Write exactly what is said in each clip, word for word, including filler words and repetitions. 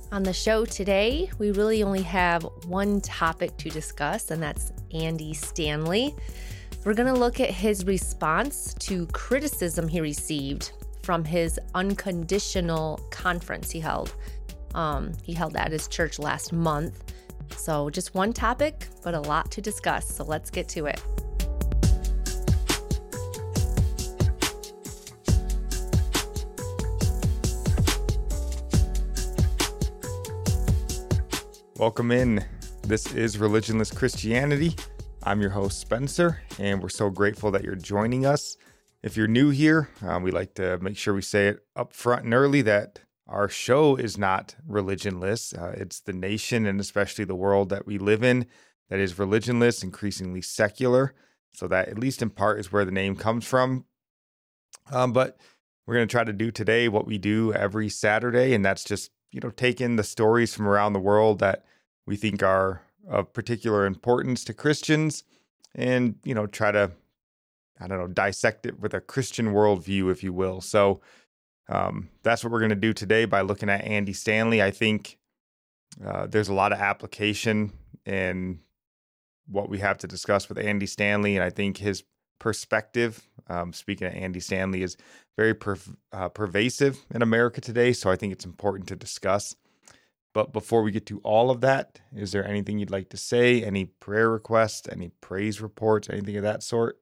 On the show today, we really only have one topic to discuss, and that's Andy Stanley. We're going to look at his response to criticism he received from his unconditional conference he held. Um, he held at his church last month. So just one topic, but a lot to discuss. So let's get to it. Welcome in. This is Religionless Christianity. I'm your host, Spencer, and we're so grateful that you're joining us. If you're new here, um, we like to make sure we say it up front and early that our show is not religionless. Uh, it's the nation and especially the world that we live in that is religionless, increasingly secular. So that, at least in part, is where the name comes from. Um, but we're going to try to do today what we do every Saturday, and that's just you know, take in the stories from around the world that we think are of particular importance to Christians and, you know, try to, I don't know, dissect it with a Christian worldview, if you will. So um, that's what we're going to do today by looking at Andy Stanley. I think uh, there's a lot of application in what we have to discuss with Andy Stanley, and I think his perspective, um, speaking of Andy Stanley, is very per- uh, pervasive in America today, so I think it's important to discuss. But before we get to all of that, is there anything you'd like to say? Any prayer requests, any praise reports, anything of that sort?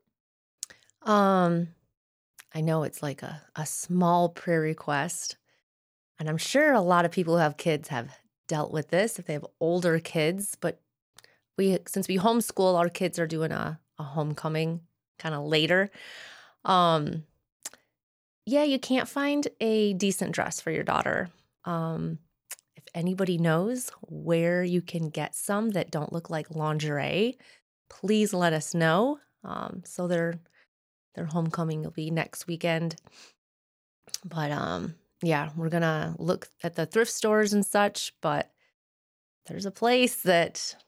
Um, I know it's like a, a small prayer request, and I'm sure a lot of people who have kids have dealt with this if they have older kids, but we, since we homeschool, our kids are doing a, a homecoming kind of later. Um, yeah, you can't find a decent dress for your daughter. Um, if anybody knows where you can get some that don't look like lingerie, please let us know. Um, so their their homecoming will be next weekend. But um, yeah, we're gonna look at the thrift stores and such. But there's a place that,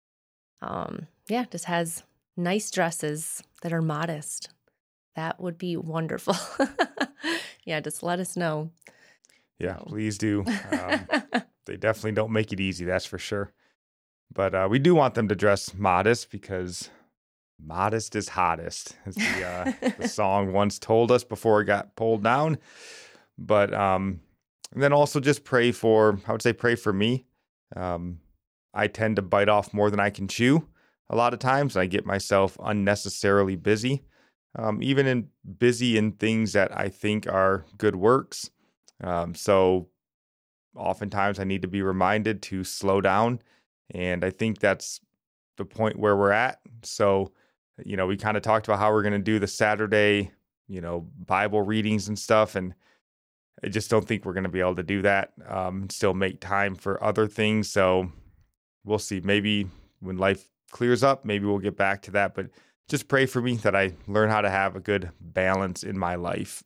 um, yeah, just has nice dresses that are modest. That would be wonderful. Yeah, just let us know. Yeah, So. Please do. Um, they definitely don't make it easy, that's for sure. But uh, we do want them to dress modest because modest is hottest, as the, uh, the song once told us before it got pulled down. But um, and then also just pray for, I would say pray for me. Um, I tend to bite off more than I can chew a lot of times. I get myself unnecessarily busy, um, even in busy in things that I think are good works. Um, so oftentimes I need to be reminded to slow down. And I think that's the point where we're at. So, you know, we kind of talked about how we're going to do the Saturday, you know, Bible readings and stuff. And I just don't think we're going to be able to do that, um, still make time for other things. So we'll see. Maybe when life clears up, maybe we'll get back to that, but just pray for me that I learn how to have a good balance in my life.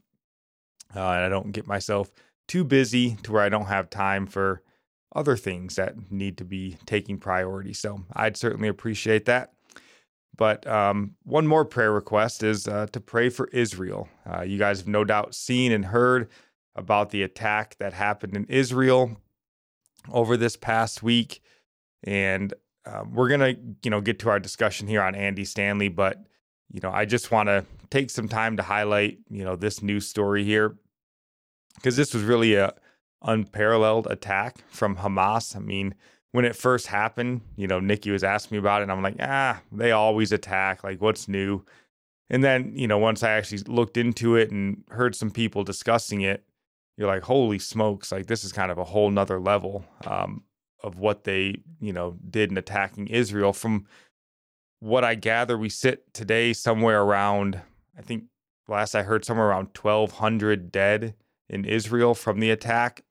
Uh, and I don't get myself too busy to where I don't have time for other things that need to be taking priority. So I'd certainly appreciate that. But um, one more prayer request is uh, to pray for Israel. Uh, you guys have no doubt seen and heard about the attack that happened in Israel over this past week. And Um, we're going to, you know, get to our discussion here on Andy Stanley, but, you know, I just want to take some time to highlight, you know, this news story here, because this was really a unparalleled attack from Hamas. I mean, when it first happened, you know, Nikki was asking me about it, and I'm like, ah, they always attack. Like, what's new? And then, you know, once I actually looked into it and heard some people discussing it, you're like, holy smokes, like, this is kind of a whole nother level. Um, of what they, you know, did in attacking Israel. From what I gather, we sit today somewhere around, I think last I heard, somewhere around twelve hundred dead in Israel from the attack,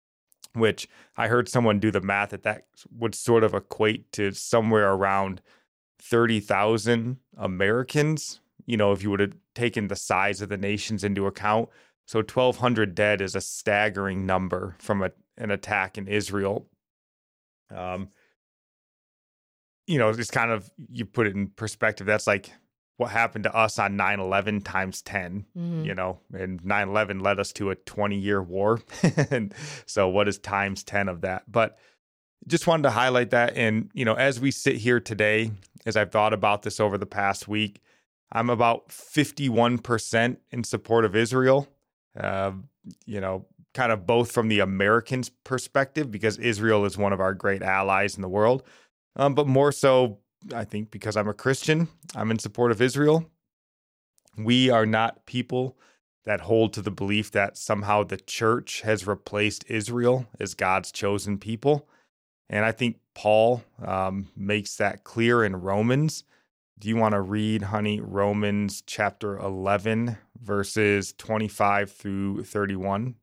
which I heard someone do the math that that would sort of equate to somewhere around thirty thousand Americans, you know, if you would have taken the size of the nations into account. So twelve hundred dead is a staggering number from a, an attack in Israel. Um, you know, it's kind of, you put it in perspective, that's like what happened to us on nine eleven times ten, Mhm. you know, and nine eleven led us to a twenty year war. And so what is times ten of that? But just wanted to highlight that. And, you know, as we sit here today, as I've thought about this over the past week, I'm about fifty-one percent in support of Israel, uh, you know, kind of both from the Americans' perspective, because Israel is one of our great allies in the world, um, but more so, I think, because I'm a Christian, I'm in support of Israel. We are not people that hold to the belief that somehow the church has replaced Israel as God's chosen people. And I think Paul um, makes that clear in Romans. Do you want to read, honey, Romans chapter eleven, verses twenty-five through thirty-one?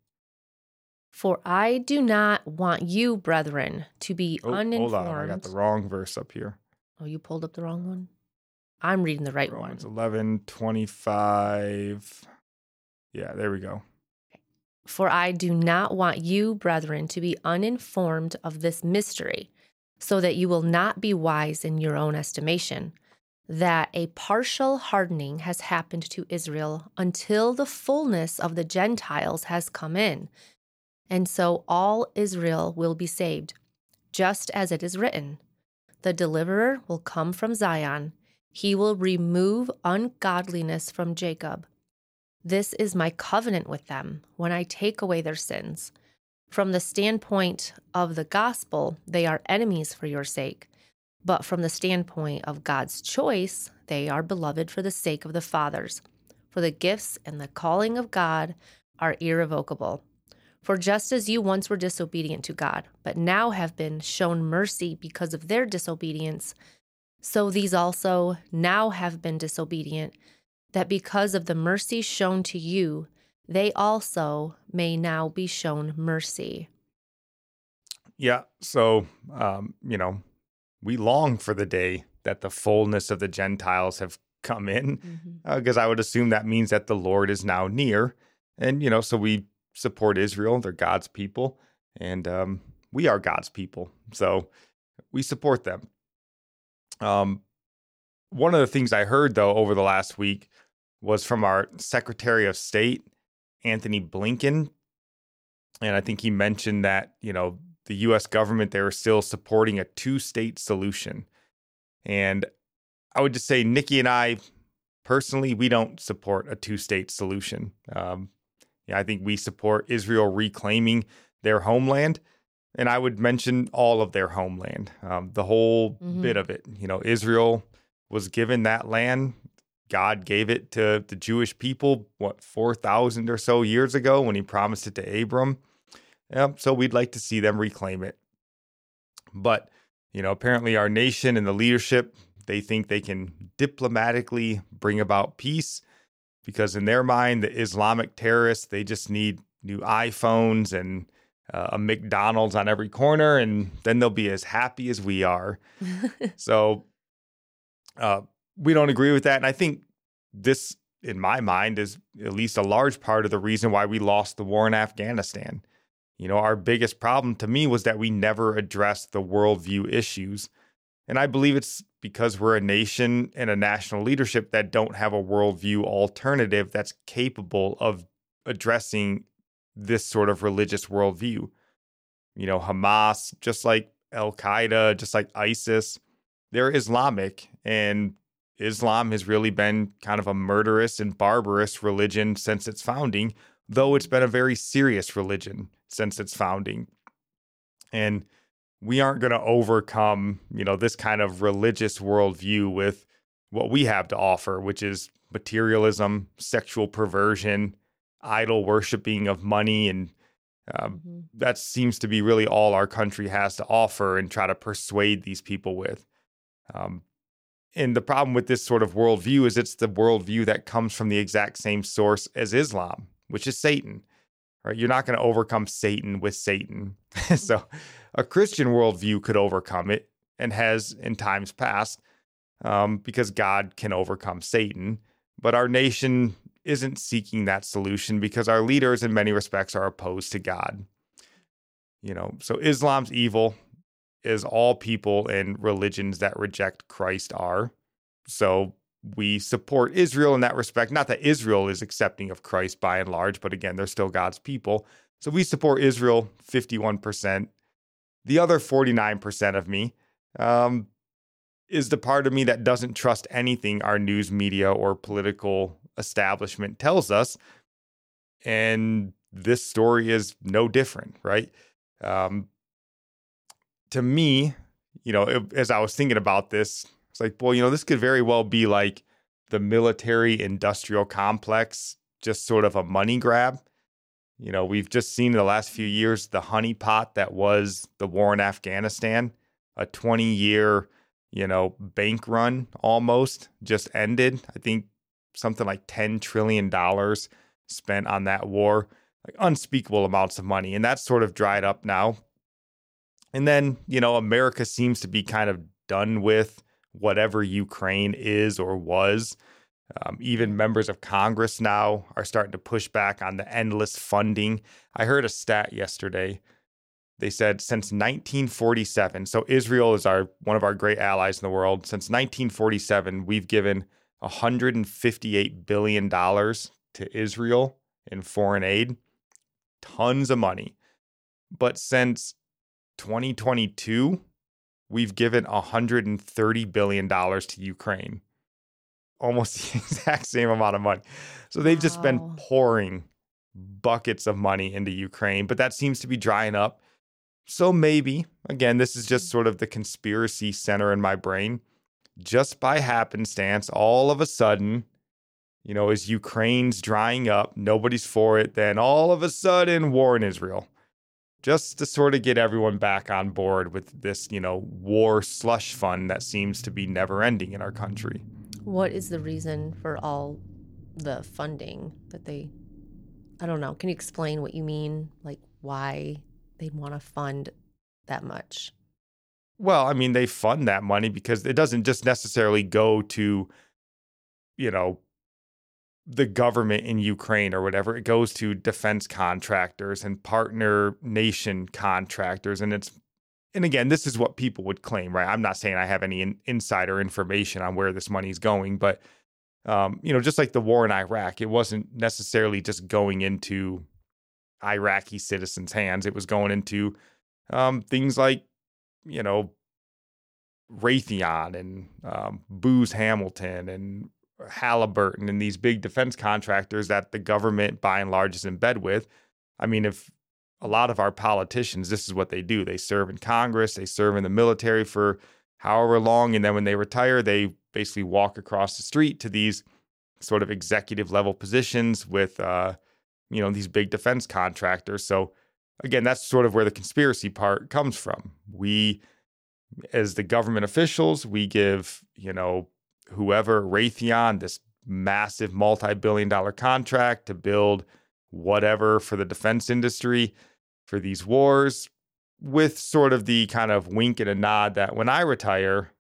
For I do not want you, brethren, to be Oh, uninformed. hold on. I got the wrong verse up here. Oh, you pulled up the wrong one? I'm reading the right Romans one. eleven, twenty-five. Yeah, there we go. For I do not want you, brethren, to be uninformed of this mystery, so that you will not be wise in your own estimation, that a partial hardening has happened to Israel until the fullness of the Gentiles has come in. And so all Israel will be saved, just as it is written, the deliverer will come from Zion. He will remove ungodliness from Jacob. This is my covenant with them when I take away their sins. From the standpoint of the gospel, they are enemies for your sake. But from the standpoint of God's choice, they are beloved for the sake of the fathers. For the gifts and the calling of God are irrevocable. For just as you once were disobedient to God, but now have been shown mercy because of their disobedience, so these also now have been disobedient, that because of the mercy shown to you, they also may now be shown mercy. Yeah, so, um, you know, we long for the day that the fullness of the Gentiles have come in, because Mm-hmm. uh, I would assume that means that the Lord is now near. And, you know, so we support Israel. They're God's people, and um, we are God's people. So we support them. Um, one of the things I heard, though, over the last week was from our Secretary of State, Anthony Blinken. And I think he mentioned that, you know, the U S government, they were still supporting a two-state solution. And I would just say, Nikki and I, personally, we don't support a two-state solution. Um, yeah, I think we support Israel reclaiming their homeland. And I would mention all of their homeland, um, the whole Mm-hmm. bit of it. You know, Israel was given that land. God gave it to the Jewish people, what, four thousand or so years ago when he promised it to Abram. Yep, so we'd like to see them reclaim it. But, you know, apparently our nation and the leadership, they think they can diplomatically bring about peace because in their mind, the Islamic terrorists, they just need new iPhones and uh, a McDonald's on every corner, and then they'll be as happy as we are. So uh, we don't agree with that. And I think this, in my mind, is at least a large part of the reason why we lost the war in Afghanistan. You know, our biggest problem to me was that we never addressed the worldview issues. And I believe it's because we're a nation and a national leadership that don't have a worldview alternative that's capable of addressing this sort of religious worldview. You know, Hamas, just like Al-Qaeda, just like ISIS, they're Islamic, and Islam has really been kind of a murderous and barbarous religion since its founding, though it's been a very serious religion since its founding. And we aren't going to overcome, you know, this kind of religious worldview with what we have to offer, which is materialism, sexual perversion, idol worshiping of money. And uh, Mm-hmm. that seems to be really all our country has to offer and try to persuade these people with. Um, and the problem with this sort of worldview is it's the worldview that comes from the exact same source as Islam, which is Satan. Right? You're not going to overcome Satan with Satan. So a Christian worldview could overcome it and has in times past um, because God can overcome Satan. But our nation isn't seeking that solution because our leaders in many respects are opposed to God. You know, so Islam's evil, as all people and religions that reject Christ are. So we support Israel in that respect. Not that Israel is accepting of Christ by and large, but again, they're still God's people. So we support Israel fifty-one percent. The other forty-nine percent of me um, is the part of me that doesn't trust anything our news media or political establishment tells us. And this story is no different, right? Um, to me, you know, it, as I was thinking about this, it's like, well, you know, this could very well be like the military industrial complex, just sort of a money grab. You know, we've just seen in the last few years the honeypot that was the war in Afghanistan, a twenty year, you know, bank run almost just ended. I think something like ten trillion dollars spent on that war, like unspeakable amounts of money. And that's sort of dried up now. And then, you know, America seems to be kind of done with whatever Ukraine is or was. Um, even members of Congress now are starting to push back on the endless funding. I heard a stat yesterday. They said since nineteen forty-seven, so Israel is our one of our great allies in the world. Since nineteen forty-seven, we've given one hundred fifty-eight billion dollars to Israel in foreign aid. Tons of money. But since twenty twenty-two, we've given one hundred thirty billion dollars to Ukraine. Almost the exact same amount of money. So they've wow. just been pouring buckets of money into Ukraine, but that seems to be drying up. So maybe, again, this is just sort of the conspiracy center in my brain. Just by happenstance, all of a sudden, you know, as Ukraine's drying up, nobody's for it, then all of a sudden, war in Israel. Just to sort of get everyone back on board with this, you know, war slush fund that seems to be never ending in our country. What is the reason for all the funding that they, I don't know. Can you explain what you mean? Like why they want to fund that much? Well, I mean, they fund that money because it doesn't just necessarily go to, you know, the government in Ukraine or whatever. It goes to defense contractors and partner nation contractors. And it's, and again, this is what people would claim, right? I'm not saying I have any in, insider information on where this money's going, but, um, you know, just like the war in Iraq, it wasn't necessarily just going into Iraqi citizens' hands. It was going into um, things like, you know, Raytheon and um, Booz Hamilton and Halliburton and these big defense contractors that the government by and large is in bed with. I mean, if a lot of our politicians, this is what they do. They serve in Congress, they serve in the military for however long, and then when they retire, they basically walk across the street to these sort of executive level positions with, uh, you know, these big defense contractors. So again, that's sort of where the conspiracy part comes from. We, as the government officials, we give, you know, whoever, Raytheon, this massive multi-billion dollar contract to build whatever for the defense industry for these wars, with sort of the kind of wink and a nod that when I retire,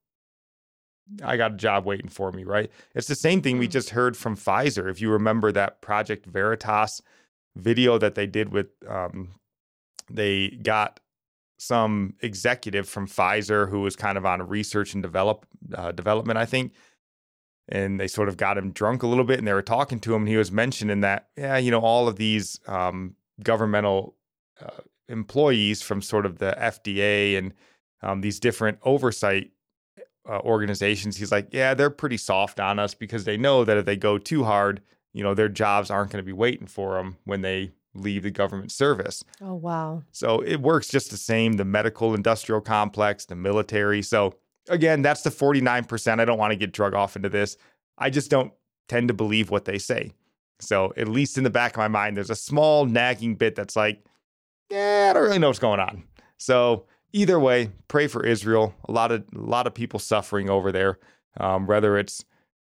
I got a job waiting for me, right? It's the same thing we just heard from Pfizer. If you remember that Project Veritas video that they did with, um, they got some executive from Pfizer who was kind of on research and develop uh, development, I think. And they sort of got him drunk a little bit and they were talking to him. And he was mentioning that, yeah, you know, all of these um, governmental uh, employees from sort of the F D A and um, these different oversight uh, organizations, he's like, yeah, they're pretty soft on us because they know that if they go too hard, you know, their jobs aren't going to be waiting for them when they leave the government service. Oh, wow. So it works just the same, the medical industrial complex, the military. So again, that's the forty-nine percent. I don't want to get drug off into this. I just don't tend to believe what they say. So at least in the back of my mind, there's a small nagging bit that's like, yeah, I don't really know what's going on. So either way, pray for Israel. A lot of a lot of people suffering over there, um, whether it's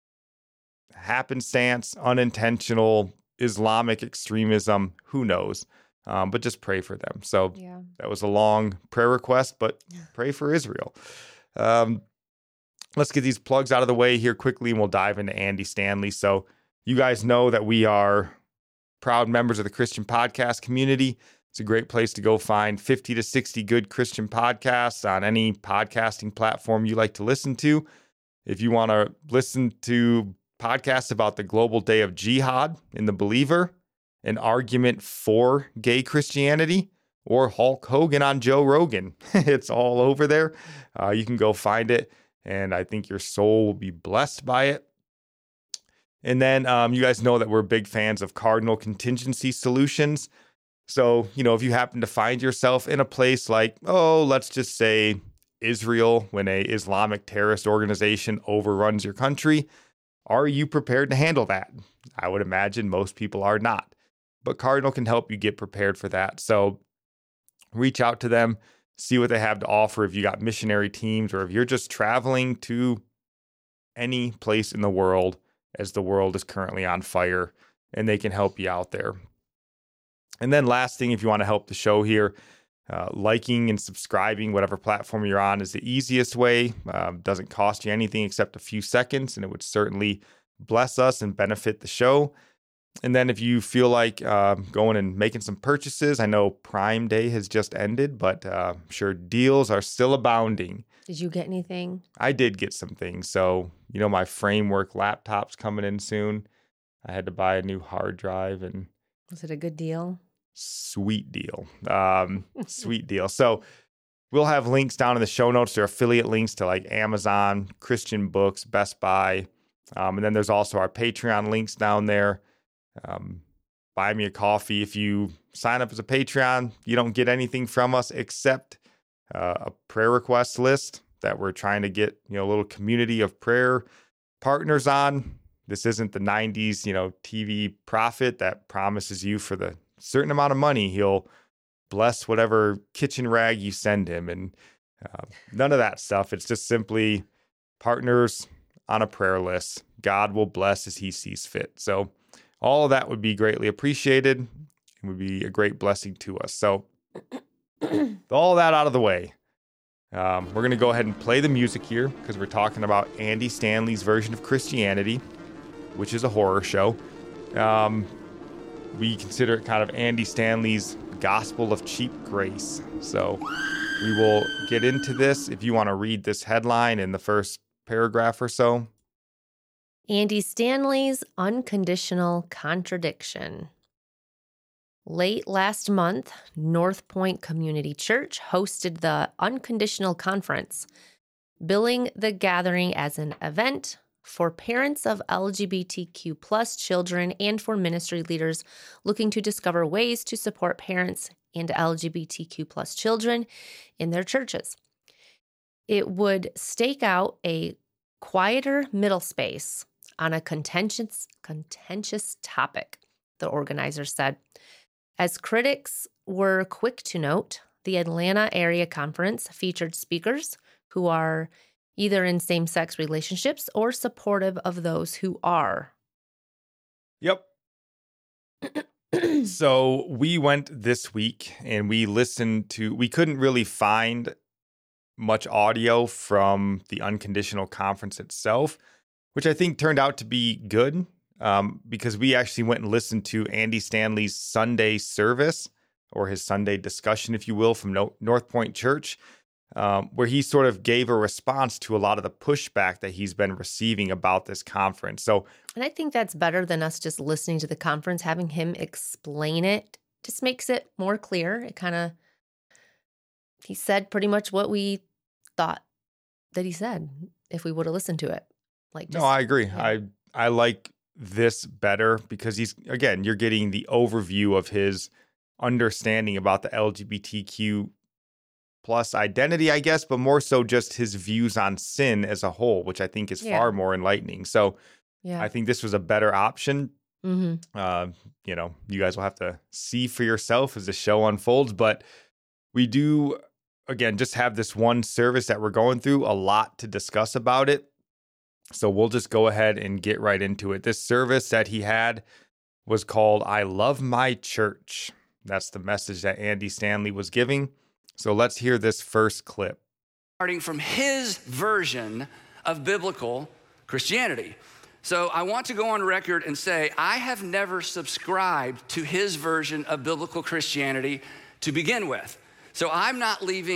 happenstance, unintentional, Islamic extremism, who knows? Um, but just pray for them. So yeah. That was a long prayer request, but pray for Israel. Um, let's get these plugs out of the way here quickly, and we'll dive into Andy Stanley. So you guys know that we are proud members of the Christian podcast community. It's a great place to go find fifty to sixty good Christian podcasts on any podcasting platform you like to listen to. If you want to listen to podcasts about the global day of jihad in The Believer, an argument for gay Christianity, or Hulk Hogan on Joe Rogan, it's all over there. Uh, you can go find it, and I think your soul will be blessed by it. And then um, you guys know that we're big fans of Cardinal Contingency Solutions. So, you know, if you happen to find yourself in a place like, oh, let's just say Israel, when a Islamic terrorist organization overruns your country, are you prepared to handle that? I would imagine most people are not. But Cardinal can help you get prepared for that. So reach out to them, see what they have to offer if you got missionary teams or if you're just traveling to any place in the world as the world is currently on fire, and they can help you out there. And then last thing, if you want to help the show here, uh, liking and subscribing, whatever platform you're on, is the easiest way. Um, doesn't cost you anything except a few seconds, and it would certainly bless us and benefit the show. And then if you feel like uh, going and making some purchases, I know Prime Day has just ended, but uh, I'm sure deals are still abounding. Did you get anything? I did get some things. So, you know, my Framework laptop's coming in soon. I had to buy a new hard drive, and was it a good deal? Sweet deal. Um, sweet deal. So we'll have links down in the show notes. There are affiliate links to like Amazon, Christian Books, Best Buy. Um, and then there's also our Patreon links down there. Um, buy me a coffee. If you sign up as a Patreon, you don't get anything from us except uh, a prayer request list that we're trying to get, you know, a little community of prayer partners on. This isn't the nineties, you know, T V prophet that promises you for the certain amount of money he'll bless whatever kitchen rag you send him, and uh, none of that stuff. It's just simply partners on a prayer list. God will bless as he sees fit. So all of that would be greatly appreciated and would be a great blessing to us. So all that out of the way, um, we're going to go ahead and play the music here because we're talking about Andy Stanley's version of Christianity, which is a horror show. Um, we consider it kind of Andy Stanley's gospel of cheap grace. So we will get into this. If you want to read this headline in the first paragraph or so. Andy Stanley's unconditional contradiction. Late last month, North Point Community Church hosted the Unconditional Conference, billing the gathering as an event for parents of L G B T Q plus children and for ministry leaders looking to discover ways to support parents and L G B T Q plus children in their churches. It would stake out a quieter middle space on a contentious, contentious topic, the organizers said. As critics were quick to note, the Atlanta area conference featured speakers who are either in same-sex relationships or supportive of those who are. Yep. So we went this week and we listened to, we couldn't really find much audio from the Unconditional Conference itself, which I think turned out to be good um, because we actually went and listened to Andy Stanley's Sunday service, or his Sunday discussion, if you will, from no- North Point Church. Um, where he sort of gave a response to a lot of the pushback that he's been receiving about this conference. So, and I think that's better than us just listening to the conference. Having him explain it just makes it more clear. It kind of, he said pretty much what we thought that he said if we would have listened to it. Like, just, no, I agree. Yeah. I I like this better because he's, again, you're getting the overview of his understanding about the L G B T Q plus identity, I guess, but more so just his views on sin as a whole, which I think is Yeah. far more enlightening. So Yeah. I think this was a better option. Mm-hmm. Uh, you know, you guys will have to see for yourself as the show unfolds, but we do, again, just have this one service that we're going through, a lot to discuss about it. So we'll just go ahead and get right into it. This service that he had was called I Love My Church. That's the message that Andy Stanley was giving. So let's hear this first clip. Starting from his version of biblical Christianity. So I want to go on record and say I have never subscribed to his version of biblical Christianity to begin with. So I'm not leaving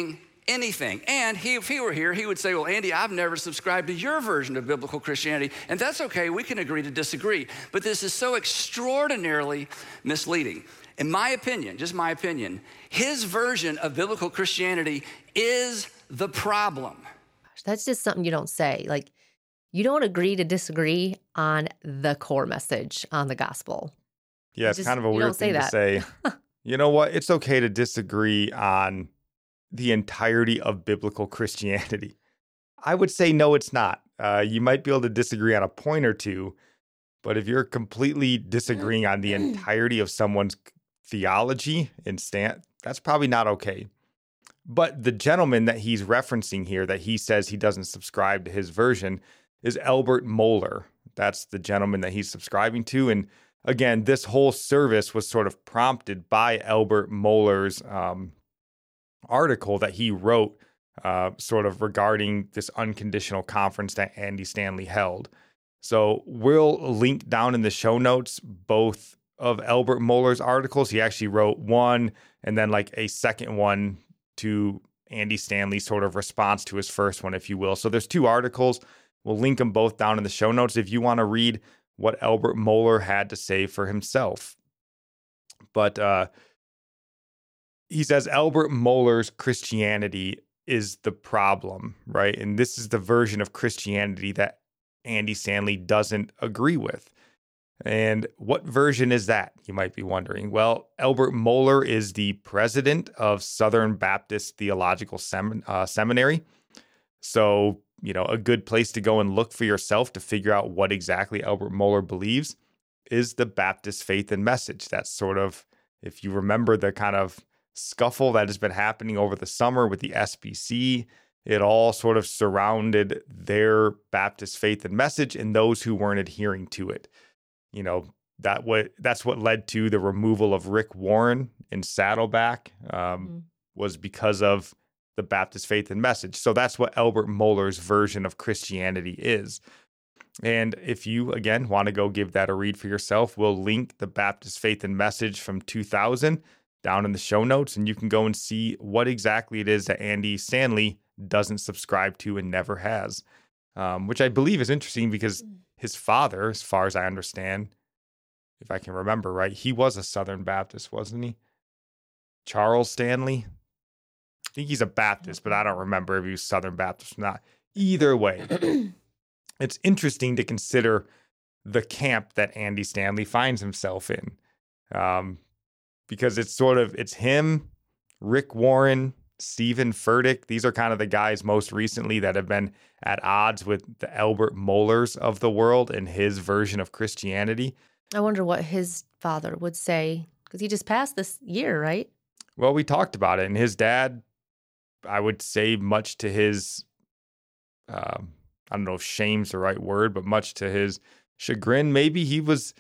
anything. And he, if he were here, he would say, well, Andy, I've never subscribed to your version of biblical Christianity. And that's okay. We can agree to disagree. But this is so extraordinarily misleading. In my opinion, just my opinion, his version of biblical Christianity is the problem. That's just something you don't say. Like, you don't agree to disagree on the core message on the gospel. Yeah, it's just, kind of a you weird don't say thing to that. say. You know what? It's okay to disagree on the entirety of biblical Christianity. I would say no, it's not. Uh, you might be able to disagree on a point or two, but if you're completely disagreeing on the entirety of someone's theology and stand, that's probably not okay. But the gentleman that he's referencing here, that he says he doesn't subscribe to his version, is Albert Mohler. That's the gentleman that he's subscribing to. And again, this whole service was sort of prompted by Albert Mohler's um, article that he wrote uh, sort of regarding this unconditional conference that Andy Stanley held. So we'll link down in the show notes both of Albert Mohler's articles. He actually wrote one and then like a second one to Andy Stanley's sort of response to his first one, if you will. So there's two articles. We'll link them both down in the show notes if you want to read what Albert Mohler had to say for himself. But uh, he says Albert Mohler's Christianity is the problem, right? And this is the version of Christianity that Andy Stanley doesn't agree with. And what version is that, you might be wondering? Well, Albert Mohler is the president of Southern Baptist Theological Sem- uh, Seminary. So, you know, a good place to go and look for yourself to figure out what exactly Albert Mohler believes is the Baptist faith and message. That's sort of, if you remember the kind of scuffle that has been happening over the summer with the S B C, it all sort of surrounded their Baptist faith and message and those who weren't adhering to it. You know, that what that's what led to the removal of Rick Warren in Saddleback um, mm-hmm. was because of the Baptist faith and message. So that's what Albert Mohler's version of Christianity is. And if you, again, want to go give that a read for yourself, we'll link the Baptist faith and message from two thousand down in the show notes, and you can go and see what exactly it is that Andy Stanley doesn't subscribe to and never has, um, which I believe is interesting because his father, as far as I understand, if I can remember right, he was a Southern Baptist, wasn't he? Charles Stanley? I think he's a Baptist, but I don't remember if he was Southern Baptist or not. Either way, it's interesting to consider the camp that Andy Stanley finds himself in. Um, because it's sort of, it's him, Rick Warren, Stephen Furtick. These are kind of the guys most recently that have been at odds with the Albert Mohlers of the world and his version of Christianity. I wonder what his father would say, because he just passed this year, right? Well, we talked about it, and his dad, I would say much to his, um, I don't know if shame's the right word, but much to his chagrin, maybe he was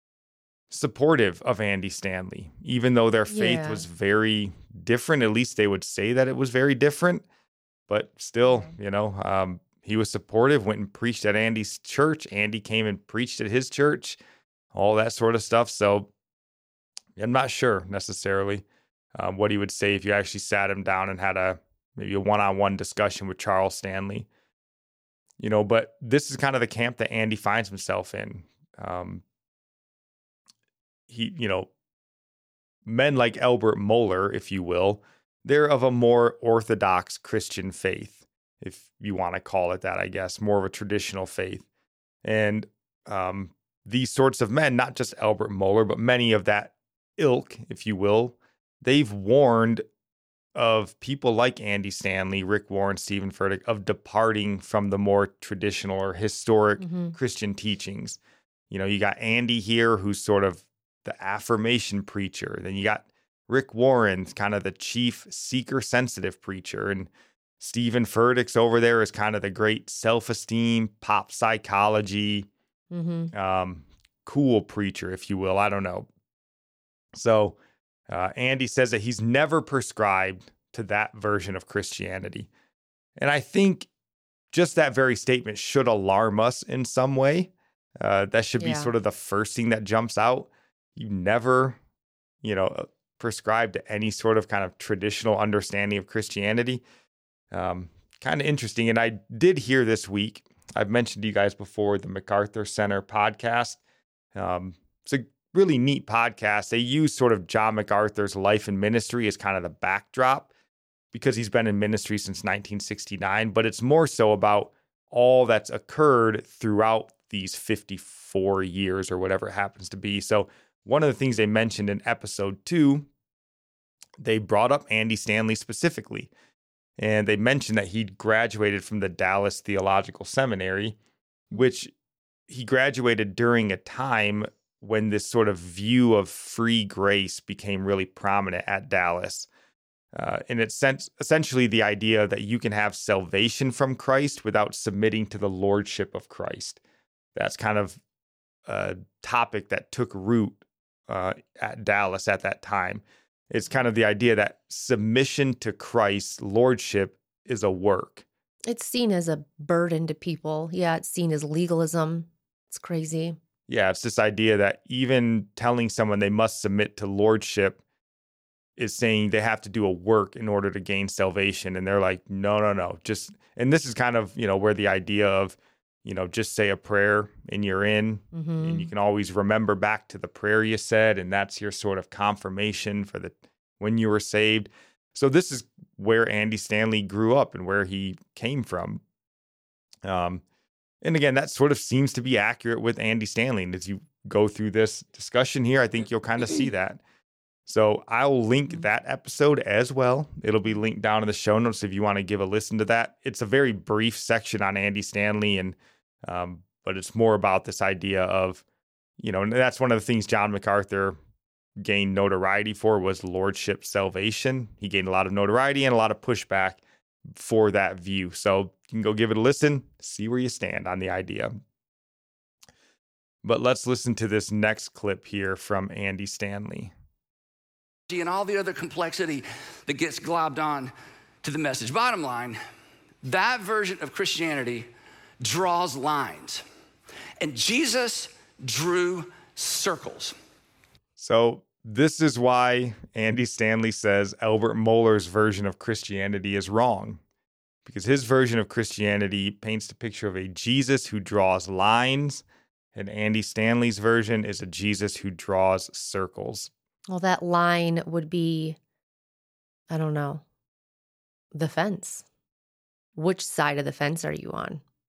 supportive of Andy Stanley, even though their faith Yeah. was very different. At least they would say that it was very different, but still, you know, um, he was supportive, went and preached at Andy's church. Andy came and preached at his church, all that sort of stuff. So I'm not sure necessarily um, what he would say if you actually sat him down and had a maybe a one-on-one discussion with Charles Stanley. You know, but this is kind of the camp that Andy finds himself in. Um, he, you know, men like Albert Mohler, if you will, they're of a more orthodox Christian faith, if you want to call it that, I guess, more of a traditional faith. And um, these sorts of men, not just Albert Mohler, but many of that ilk, if you will, they've warned of people like Andy Stanley, Rick Warren, Stephen Furtick, of departing from the more traditional or historic Mm-hmm. Christian teachings. You know, you got Andy here, who's sort of the affirmation preacher. Then you got Rick Warren, kind of the chief seeker-sensitive preacher. And Stephen Furtick's over there is kind of the great self-esteem, pop psychology, Mm-hmm. um, cool preacher, if you will. I don't know. So uh, Andy says that he's never prescribed to that version of Christianity. And I think just that very statement should alarm us in some way. Uh, that should be Yeah. sort of the first thing that jumps out. You never, you know, prescribe to any sort of kind of traditional understanding of Christianity. Um, kind of interesting. And I did hear this week, I've mentioned to you guys before, the MacArthur Center podcast. Um, it's a really neat podcast. They use sort of John MacArthur's life and ministry as kind of the backdrop because he's been in ministry since nineteen sixty-nine, but it's more so about all that's occurred throughout these fifty-four years or whatever it happens to be. So one of the things they mentioned in episode two, they brought up Andy Stanley specifically. And they mentioned that he graduated from the Dallas Theological Seminary, which he graduated during a time when this sort of view of free grace became really prominent at Dallas. Uh, and it's sense, essentially the idea that you can have salvation from Christ without submitting to the lordship of Christ. That's kind of a topic that took root uh, at Dallas at that time. It's kind of the idea that submission to Christ's lordship is a work. It's seen as a burden to people. Yeah, it's seen as legalism. It's crazy. Yeah, it's this idea that even telling someone they must submit to lordship is saying they have to do a work in order to gain salvation. And they're like, no, no, no. Just, and this is kind of, you know, where the idea of, you know, just say a prayer and you're in, Mm-hmm. and you can always remember back to the prayer you said, and that's your sort of confirmation for the when you were saved. So this is where Andy Stanley grew up and where he came from. Um, and again, that sort of seems to be accurate with Andy Stanley. And as you go through this discussion here, I think you'll kind of see that. So I'll link that episode as well. It'll be linked down in the show notes if you want to give a listen to that. It's a very brief section on Andy Stanley, and um, but it's more about this idea of, you know, and that's one of the things John MacArthur gained notoriety for was lordship salvation. He gained a lot of notoriety and a lot of pushback for that view. So you can go give it a listen, see where you stand on the idea. But let's listen to this next clip here from Andy Stanley. And all the other complexity that gets globbed on to the message. Bottom line, that version of Christianity draws lines. And Jesus drew circles. So this is why Andy Stanley says Albert Mohler's version of Christianity is wrong. Because his version of Christianity paints the picture of a Jesus who draws lines, and Andy Stanley's version is a Jesus who draws circles. Well, that line would be, I don't know, the fence. Which side of the fence are you on?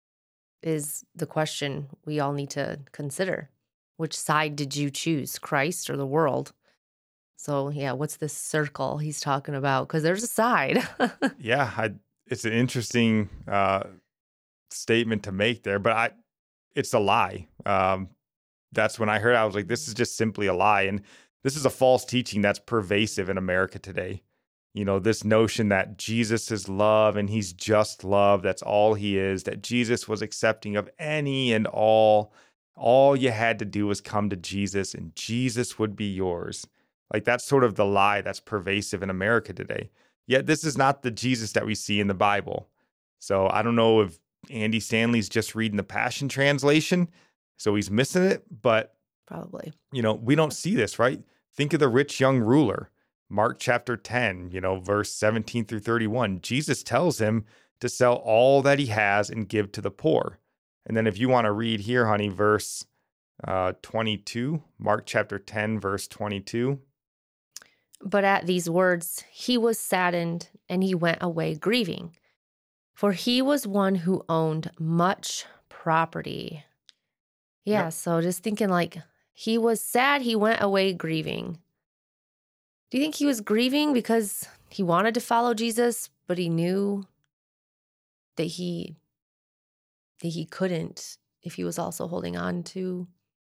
Is the question we all need to consider. Which side did you choose, Christ or the world? So, yeah, what's this circle he's talking about? Because there's a side. Yeah, I, it's an interesting uh, statement to make there, but I, it's a lie. Um, that's when I heard it, I was like, this is just simply a lie. And this is a false teaching that's pervasive in America today. You know, this notion that Jesus is love and he's just love, that's all he is, that Jesus was accepting of any and all. All you had to do was come to Jesus and Jesus would be yours. Like, that's sort of the lie that's pervasive in America today. Yet this is not the Jesus that we see in the Bible. So I don't know if Andy Stanley's just reading the Passion Translation, so he's missing it, but Probably. you know, we don't see this, right? Think of the rich young ruler, Mark chapter ten, you know, verse seventeen through thirty-one. Jesus tells him to sell all that he has and give to the poor. And then if you want to read here, honey, verse uh, twenty-two, Mark chapter ten, verse twenty-two. But at these words, he was saddened and he went away grieving, for he was one who owned much property. Yeah, Yep. so just thinking like he was sad, he went away grieving. Do you think he was grieving because he wanted to follow Jesus, but he knew that he that he couldn't if he was also holding on to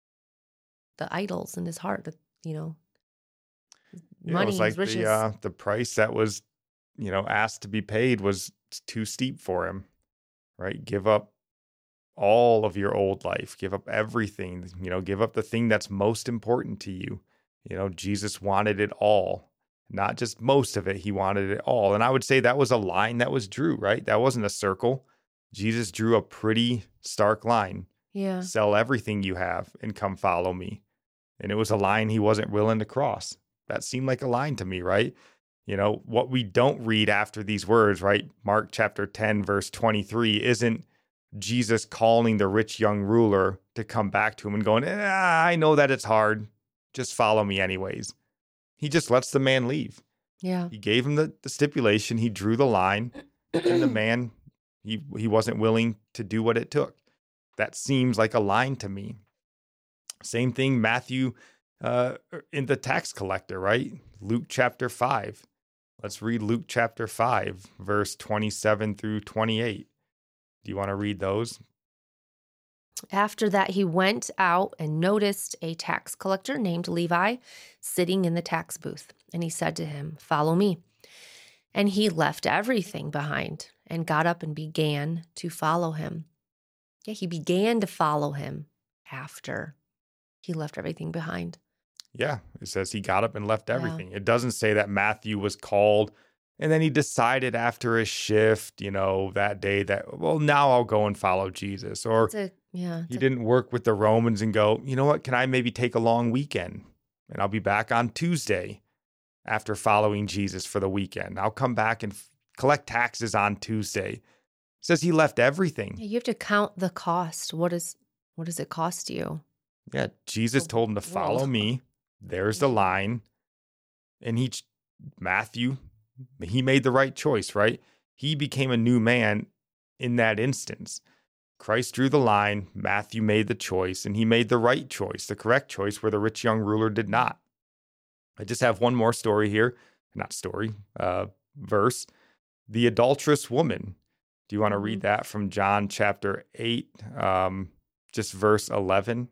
the idols in his heart, that, you know, Yeah, money, it was like his riches. the uh, the price that was, you know, asked to be paid was too steep for him, right? Give up all of your old life, give up everything, you know, give up the thing that's most important to you. You know, Jesus wanted it all, not just most of it. He wanted it all. And I would say that was a line that was drew, right? That wasn't a circle. Jesus drew a pretty stark line. Yeah. Sell everything you have and come follow me. And it was a line he wasn't willing to cross. That seemed like a line to me, right? You know, what we don't read after these words, right? Mark chapter ten, verse twenty-three, isn't Jesus calling the rich young ruler to come back to him and going, eh, I know that it's hard. Just follow me anyways. He just lets the man leave. Yeah. He gave him the, the stipulation. He drew the line. And the man, he, he wasn't willing to do what it took. That seems like a line to me. Same thing, Matthew uh, in the tax collector, right? Luke chapter five. Let's read Luke chapter five, verse twenty-seven through twenty-eight. Do you want to read those? After that, he went out and noticed a tax collector named Levi sitting in the tax booth. And he said to him, "Follow me." And he left everything behind and got up and began to follow him. Yeah, he began to follow him after he left everything behind. Yeah, it says he got up and left Yeah. everything. It doesn't say that Matthew was called and then he decided after a shift, you know, that day that, well, now I'll go and follow Jesus. Or It's a, yeah. he It's a, didn't work with the Romans and go, you know what, can I maybe take a long weekend and I'll be back on Tuesday after following Jesus for the weekend. I'll come back and f- collect taxes on Tuesday. It says he left everything. you have to count the cost. What is what does it cost you? Yeah, Jesus The told him to follow world. me. There's the line. And he, ch- Matthew, he made the right choice, right? He became a new man in that instance. Christ drew the line. Matthew made the choice, and he made the right choice, the correct choice, where the rich young ruler did not. I just have one more story here. Not story, uh, verse. The adulterous woman. Do you want to Mhm. read that from John chapter eight, um, just verse eleven?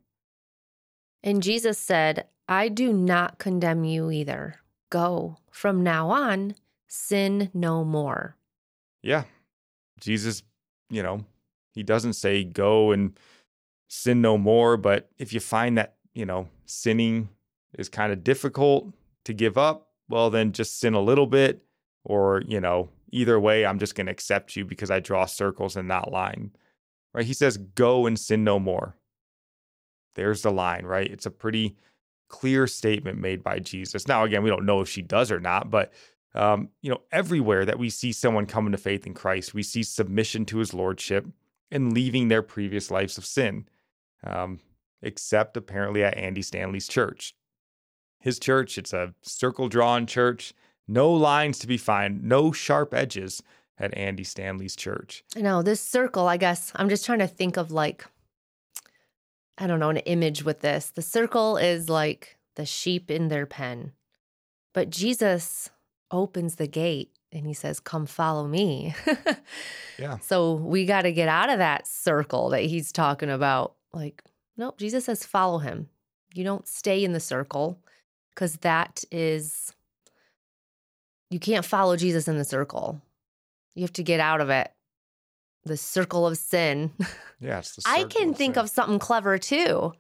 And Jesus said, "I do not condemn you either. Go. From now on, sin no more." Yeah. Jesus, you know, he doesn't say go and sin no more, but if you find that, you know, sinning is kind of difficult to give up, well, then just sin a little bit, or, you know, either way, I'm just going to accept you because I draw circles and not line, right? He says, go and sin no more. There's the line, right? It's a pretty clear statement made by Jesus. Now, again, we don't know if she does or not, but Um, you know, everywhere that we see someone coming to faith in Christ, we see submission to his lordship and leaving their previous lives of sin, um, except apparently at Andy Stanley's church. His church, it's a circle-drawn church, no lines to be found, no sharp edges at Andy Stanley's church. I know this circle, I guess, I'm just trying to think of like, I don't know, an image with this. The circle is like the sheep in their pen, but Jesus opens the gate and he says, "Come follow me." Yeah. So we got to get out of that circle that he's talking about. Like, nope, Jesus says, follow him. You don't stay in the circle because that is, you can't follow Jesus in the circle. You have to get out of it. The circle of sin. Yeah, it's the I circle can of think sin. of something clever too.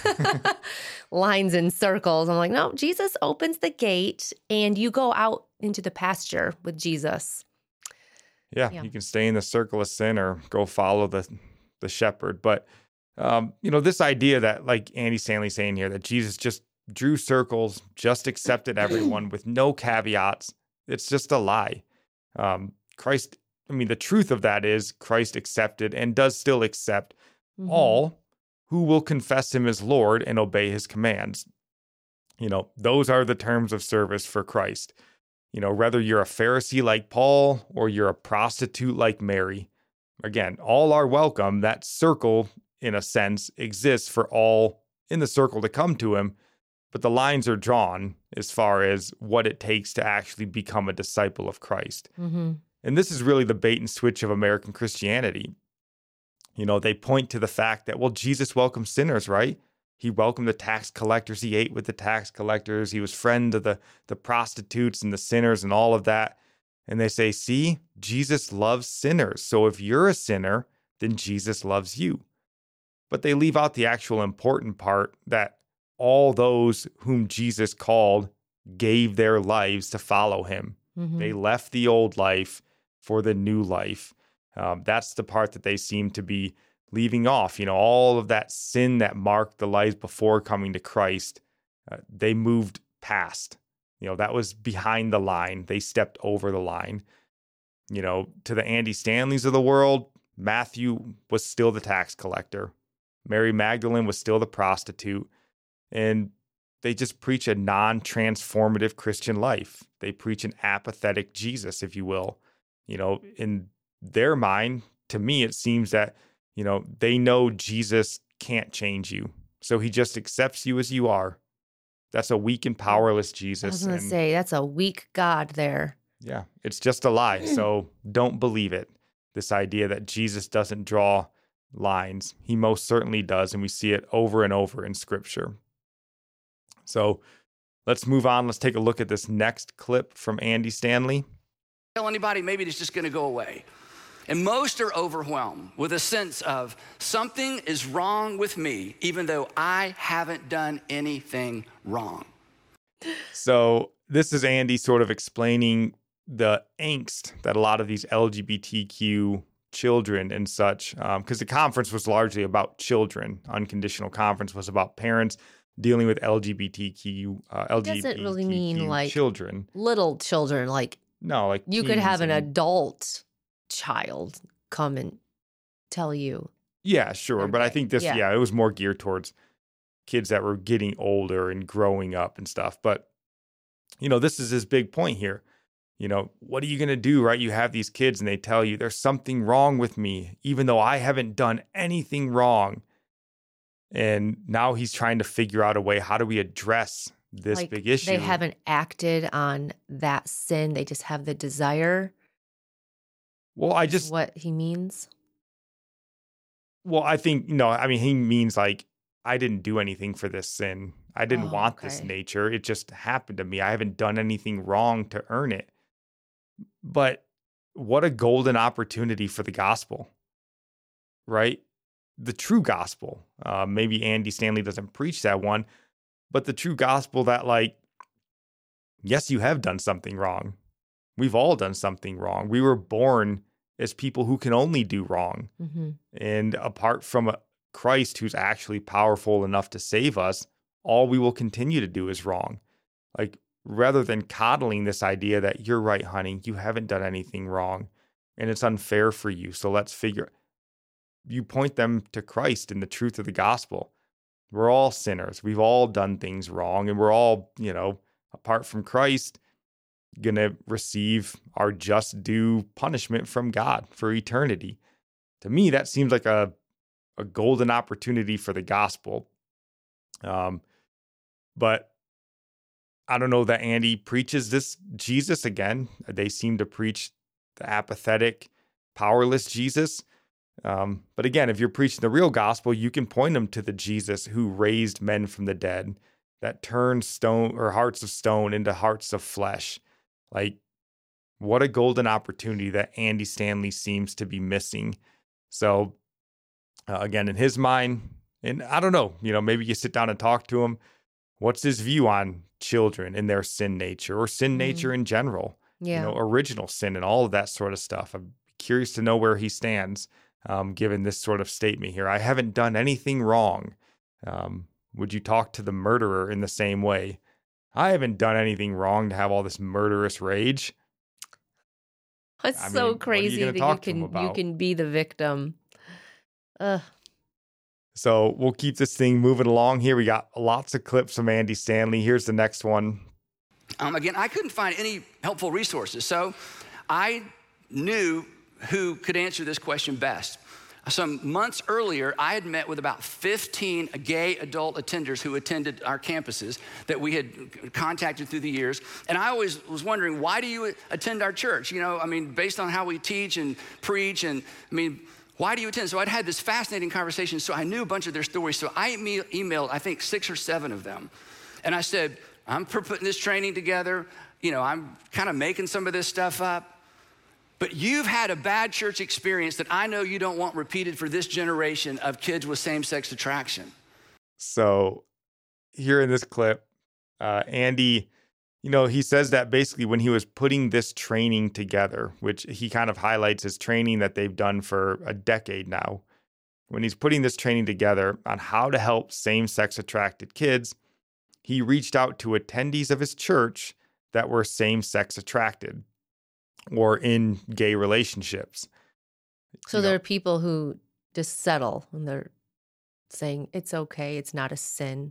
Lines and circles. I'm like, no, Jesus opens the gate and you go out into the pasture with Jesus. Yeah, Yeah. you can stay in the circle of sin or go follow the the shepherd. But um, you know, this idea that, like Andy Stanley saying here, that Jesus just drew circles, just accepted everyone with no caveats, it's just a lie. Um, Christ, I mean, the truth of that is Christ accepted and does still accept Mhm. all who will confess him as Lord and obey his commands. You know, those are the terms of service for Christ. You know, whether you're a Pharisee like Paul or you're a prostitute like Mary, again, all are welcome. That circle, in a sense, exists for all in the circle to come to him, but the lines are drawn as far as what it takes to actually become a disciple of Christ. Mhm. And this is really the bait and switch of American Christianity. You know, they point to the fact that, well, Jesus welcomed sinners, right? He welcomed the tax collectors. He ate with the tax collectors. He was friend of the, the prostitutes and the sinners and all of that. And they say, see, Jesus loves sinners. So if you're a sinner, then Jesus loves you. But they leave out the actual important part that all those whom Jesus called gave their lives to follow him. Mhm. They left the old life for the new life. Um, that's the part that they seem to be leaving off. You know, all of that sin that marked the lives before coming to Christ, uh, they moved past. You know, that was behind the line. They stepped over the line. You know, to the Andy Stanleys of the world, Matthew was still the tax collector. Mary Magdalene was still the prostitute. And they just preach a non-transformative Christian life. They preach an apathetic Jesus, if you will. You know, in their mind, to me, it seems that, you know, they know Jesus can't change you. So he just accepts you as you are. That's a weak and powerless Jesus. I was going to and, say, that's a weak God there. Yeah, it's just a lie. So don't believe it. This idea that Jesus doesn't draw lines. He most certainly does, and we see it over and over in Scripture. So let's move on. Let's take a look at this next clip from Andy Stanley. Tell anybody, maybe it's just going to go away. And most are overwhelmed with a sense of something is wrong with me, even though I haven't done anything wrong. So this is Andy sort of explaining the angst that a lot of these L G B T Q children and such, because um, the conference was largely about children. Unconditional Conference was about parents dealing with L G B T Q, uh, L G B T Q doesn't really mean like children. Little children, like no, like you could have an and, adult child come and tell you. Yeah, sure. But I think this, yeah. yeah, it was more geared towards kids that were getting older and growing up and stuff. But, you know, this is his big point here. You know, what are you going to do, right? You have these kids and they tell you there's something wrong with me, even though I haven't done anything wrong. And now he's trying to figure out a way, how do we address this like big issue? They haven't acted on that sin. They just have the desire. Well, I just... What he means? Well, I think, you know, I mean, he means like, I didn't do anything for this sin. I didn't oh, want okay. this nature. It just happened to me. I haven't done anything wrong to earn it. But what a golden opportunity for the gospel, right? The true gospel. Uh, maybe Andy Stanley doesn't preach that one, but the true gospel that, like, yes, you have done something wrong. We've all done something wrong. We were born as people who can only do wrong. Mm-hmm. And apart from a Christ who's actually powerful enough to save us, all we will continue to do is wrong. Like, rather than coddling this idea that you're right, honey, you haven't done anything wrong and it's unfair for you. So let's figure, you point them to Christ and the truth of the gospel. We're all sinners. We've all done things wrong, and we're all, you know, apart from Christ, going to receive our just due punishment from God for eternity. To me, that seems like a, a golden opportunity for the gospel. Um, but I don't know that Andy preaches this Jesus again. They seem to preach the apathetic, powerless Jesus. Um, but again, if you're preaching the real gospel, you can point them to the Jesus who raised men from the dead, that turned stone or hearts of stone into hearts of flesh. Like, what a golden opportunity that Andy Stanley seems to be missing. So, uh, again, in his mind, and I don't know, you know, maybe you sit down and talk to him. What's his view on children and their sin nature, or sin mm. nature in general? Yeah. You know, original sin and all of that sort of stuff. I'm curious to know where he stands, um, given this sort of statement here. I haven't done anything wrong. Um, would you talk to the murderer in the same way? I haven't done anything wrong to have all this murderous rage. It's I so mean, crazy you that you can you can be the victim. Ugh. So we'll keep this thing moving along here. We got lots of clips from Andy Stanley. Here's the next one. Um, again, I couldn't find any helpful resources, so I knew who could answer this question best. Some months earlier, I had met with about fifteen gay adult attenders who attended our campuses that we had contacted through the years. And I always was wondering, why do you attend our church? You know, I mean, based on how we teach and preach, and I mean, why do you attend? So I'd had this fascinating conversation, so I knew a bunch of their stories. So I me- emailed, I think, six or seven of them. And I said, I'm putting this training together. You know, I'm kind of making some of this stuff up. But you've had a bad church experience that I know you don't want repeated for this generation of kids with same-sex attraction. So here in this clip, uh, Andy, you know, he says that basically when he was putting this training together, which he kind of highlights his training that they've done for a decade now, when he's putting this training together on how to help same-sex attracted kids, he reached out to attendees of his church that were same-sex attracted or in gay relationships. So You there know, are people who just settle and they're saying it's okay, it's not a sin.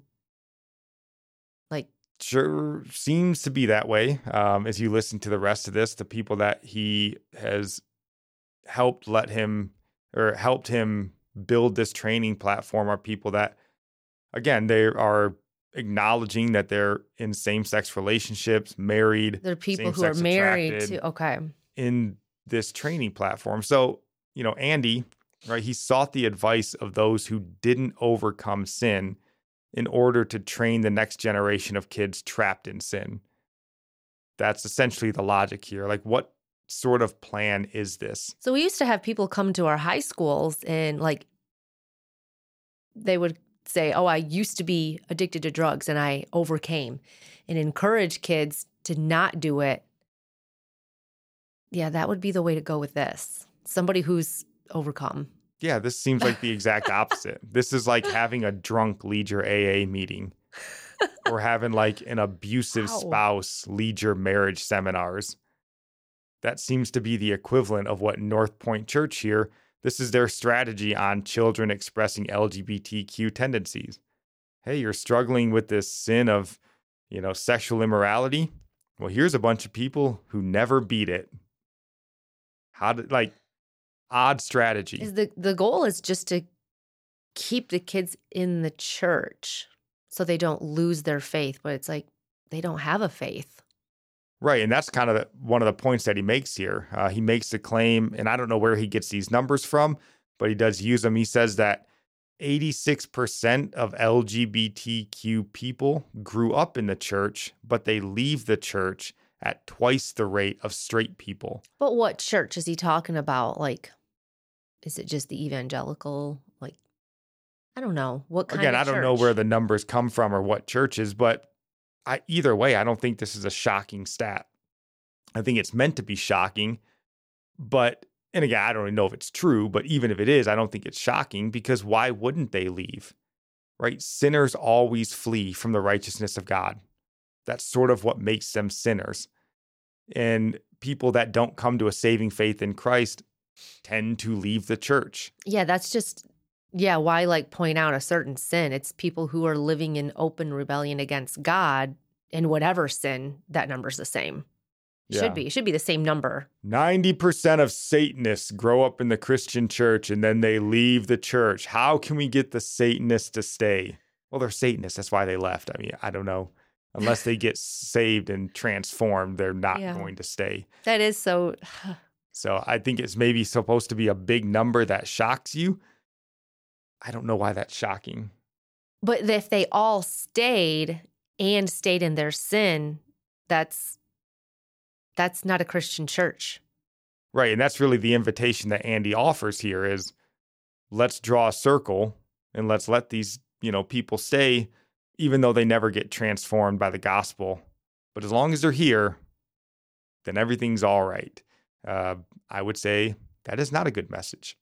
Like, sure seems to be that way. Um, as you listen to the rest of this, the people that he has helped let him or helped him build this training platform are people that, again, they are acknowledging that they're in same-sex relationships, married, there are people who are same-sex married attracted to, okay. in this training platform. So, you know, Andy, right, he sought the advice of those who didn't overcome sin in order to train the next generation of kids trapped in sin. That's essentially the logic here. Like, what sort of plan is this? So we used to have people come to our high schools and like they would say, oh, I used to be addicted to drugs and I overcame, and encourage kids to not do it. Yeah, that would be the way to go with this. Somebody who's overcome. Yeah, this seems like the exact opposite. This is like having a drunk lead your A A meeting or having like an abusive Wow. spouse lead your marriage seminars. That seems to be the equivalent of what North Point Church here, this is their strategy on children expressing L G B T Q tendencies. Hey, you're struggling with this sin of, you know, sexual immorality. Well, here's a bunch of people who never beat it. How did, like, odd strategy. Is the the goal is just to keep the kids in the church so they don't lose their faith, but it's like they don't have a faith. Right, and that's kind of the, one of the points that he makes here. Uh, he makes the claim, and I don't know where he gets these numbers from, but he does use them. He says that eighty-six percent of L G B T Q people grew up in the church, but they leave the church at twice the rate of straight people. But what church is he talking about? Like, is it just the evangelical? Like, I don't know. What kind Again, of I don't know church? where the numbers come from or what churches, but I, either way, I don't think this is a shocking stat. I think it's meant to be shocking, but, and again, I don't even know if it's true, but even if it is, I don't think it's shocking because why wouldn't they leave, right? Sinners always flee from the righteousness of God. That's sort of what makes them sinners. And people that don't come to a saving faith in Christ tend to leave the church. Yeah, that's just, yeah, why like point out a certain sin? It's people who are living in open rebellion against God, and whatever sin, that number's the same. Yeah. Should be. It should be the same number. ninety percent of Satanists grow up in the Christian church and then they leave the church. How can we get the Satanists to stay? Well, they're Satanists. That's why they left. I mean, I don't know. Unless they get saved and transformed, they're not Yeah. going to stay. That is so. So I think it's maybe supposed to be a big number that shocks you. I don't know why that's shocking. But if they all stayed and stayed in their sin, that's that's not a Christian church. Right. And that's really the invitation that Andy offers here is let's draw a circle and let's let these, you know, people stay, even though they never get transformed by the gospel. But as long as they're here, then everything's all right. Uh, I would say that is not a good message.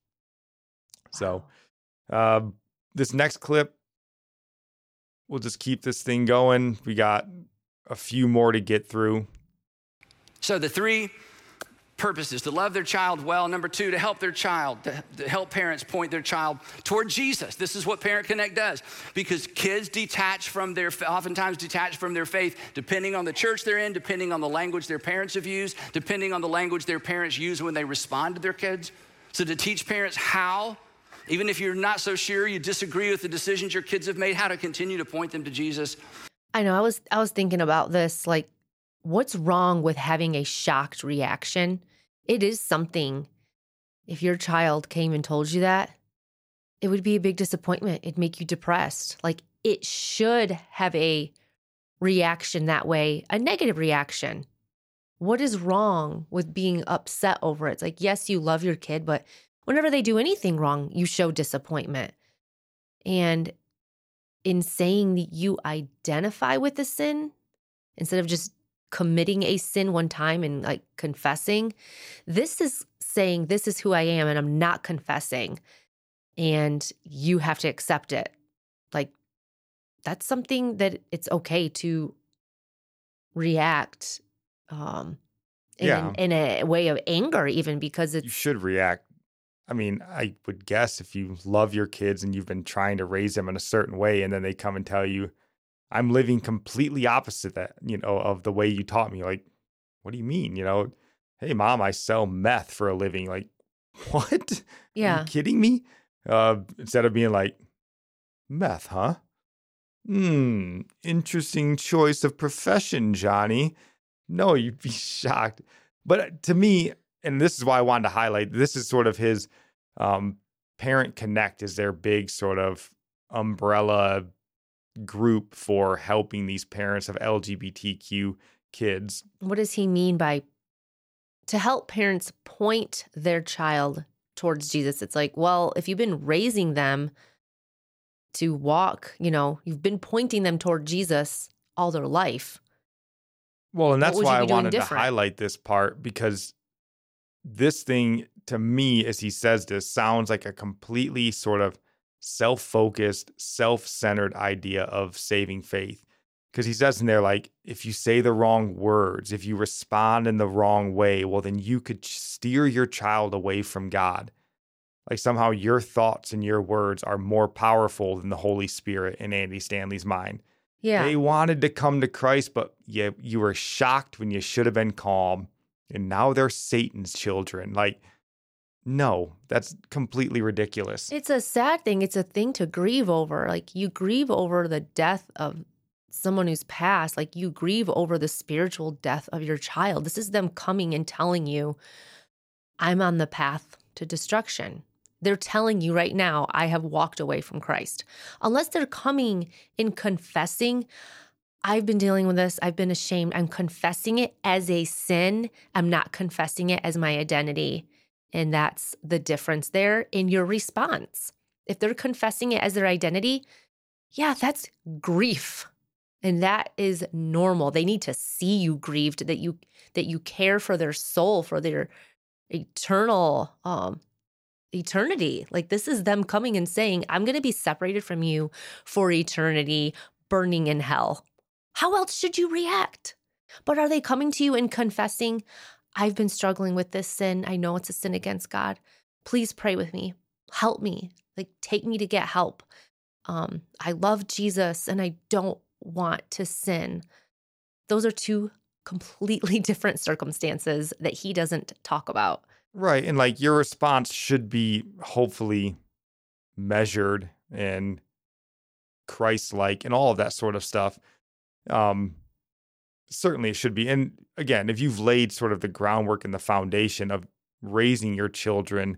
So uh, this next clip, we'll just keep this thing going. We got a few more to get through. So the three purposes: to love their child well. Number two, to help their child, to, to help parents point their child toward Jesus. This is what Parent Connect does, because kids detach from their, oftentimes detach from their faith, depending on the church they're in, depending on the language their parents have used, depending on the language their parents use when they respond to their kids. So to teach parents how, even if you're not so sure, you disagree with the decisions your kids have made, how to continue to point them to Jesus. I know. I was I was thinking about this. Like, what's wrong with having a shocked reaction? It is something. If your child came and told you that, it would be a big disappointment. It'd make you depressed. Like, it should have a reaction that way, a negative reaction. What is wrong with being upset over it? It's like, yes, you love your kid, but whenever they do anything wrong, you show disappointment. And in saying that you identify with the sin, instead of just committing a sin one time and like confessing, this is saying, this is who I am and I'm not confessing, and you have to accept it. Like, that's something that it's okay to react um, in an, Yeah, in a way of anger, even because you it's should react. I mean, I would guess if you love your kids and you've been trying to raise them in a certain way, and then they come and tell you, I'm living completely opposite that, you know, of the way you taught me. Like, what do you mean? You know, hey, mom, I sell meth for a living. Like, what? Are you yeah. kidding me? Uh, instead of being like, meth, huh? Hmm, interesting choice of profession, Johnny. No, you'd be shocked. But uh, to me, and this is why I wanted to highlight, this is sort of his um, Parent Connect is their big sort of umbrella group for helping these parents of L G B T Q kids. What does he mean by to help parents point their child towards Jesus? It's like, well, if you've been raising them to walk, you know, you've been pointing them toward Jesus all their life. Well, and What that's would you why I be doing wanted to different? highlight this part, because this thing, to me, as he says this, sounds like a completely sort of self-focused, self-centered idea of saving faith. Because he says in there, like, if you say the wrong words, if you respond in the wrong way, well, then you could steer your child away from God. Like somehow your thoughts and your words are more powerful than the Holy Spirit in Andy Stanley's mind. Yeah. They wanted to come to Christ, but you, you were shocked when you should have been calm. And now they're Satan's children. Like, no, that's completely ridiculous. It's a sad thing. It's a thing to grieve over. Like you grieve over the death of someone who's passed. Like you grieve over the spiritual death of your child. This is them coming and telling you, I'm on the path to destruction. They're telling you right now, I have walked away from Christ. Unless they're coming and confessing, I've been dealing with this. I've been ashamed. I'm confessing it as a sin. I'm not confessing it as my identity. And that's the difference there in your response. If they're confessing it as their identity, yeah, that's grief. And that is normal. They need to see you grieved, that you that you care for their soul, for their eternal um eternity. Like this is them coming and saying, I'm going to be separated from you for eternity, burning in hell. How else should you react? But are they coming to you and confessing, I've been struggling with this sin. I know it's a sin against God. Please pray with me. Help me. Like take me to get help. Um, I love Jesus and I don't want to sin. Those are two completely different circumstances that he doesn't talk about. Right. And like your response should be hopefully measured and Christ-like and all of that sort of stuff. Um, certainly it should be. And again, if you've laid sort of the groundwork and the foundation of raising your children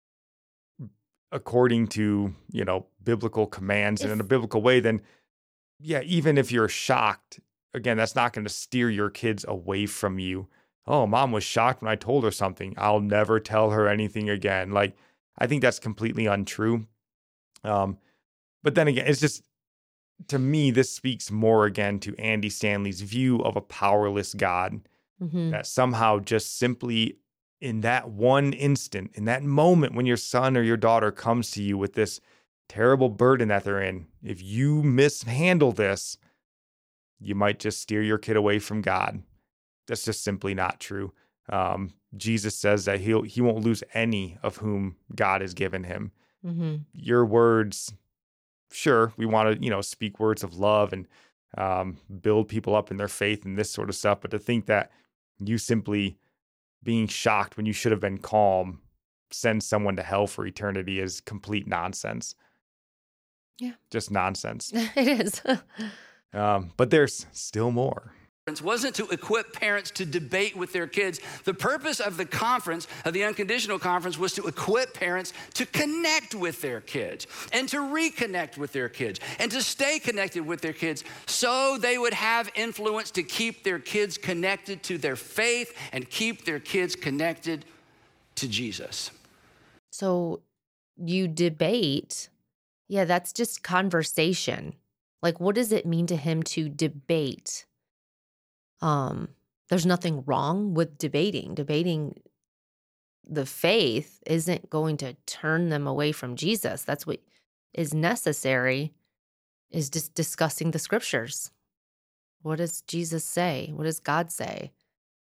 according to, you know, biblical commands and in a If biblical way, then yeah, even if you're shocked, again, that's not going to steer your kids away from you. Oh, mom was shocked when I told her something. I'll never tell her anything again. Like, I think that's completely untrue. Um, but then again, it's just, to me, this speaks more again to Andy Stanley's view of a powerless God mhm. that somehow just simply in that one instant, in that moment when your son or your daughter comes to you with this terrible burden that they're in, if you mishandle this, you might just steer your kid away from God. That's just simply not true. Um, Jesus says that he'll, he won't lose any of whom God has given him. Mhm. Your words, sure, we want to, you know, speak words of love and um, build people up in their faith and this sort of stuff. But to think that you simply being shocked when you should have been calm sends someone to hell for eternity is complete nonsense. Yeah. Just nonsense. It is. Um, but there's still more. Wasn't to equip parents to debate with their kids. The purpose of the conference, of the unconditional conference, was to equip parents to connect with their kids and to reconnect with their kids and to stay connected with their kids so they would have influence to keep their kids connected to their faith and keep their kids connected to Jesus. So you debate. Yeah, that's just conversation. Like, what does it mean to him to debate? Um, there's nothing wrong with debating. Debating the faith isn't going to turn them away from Jesus. That's what is necessary, is just discussing the scriptures. What does Jesus say? What does God say?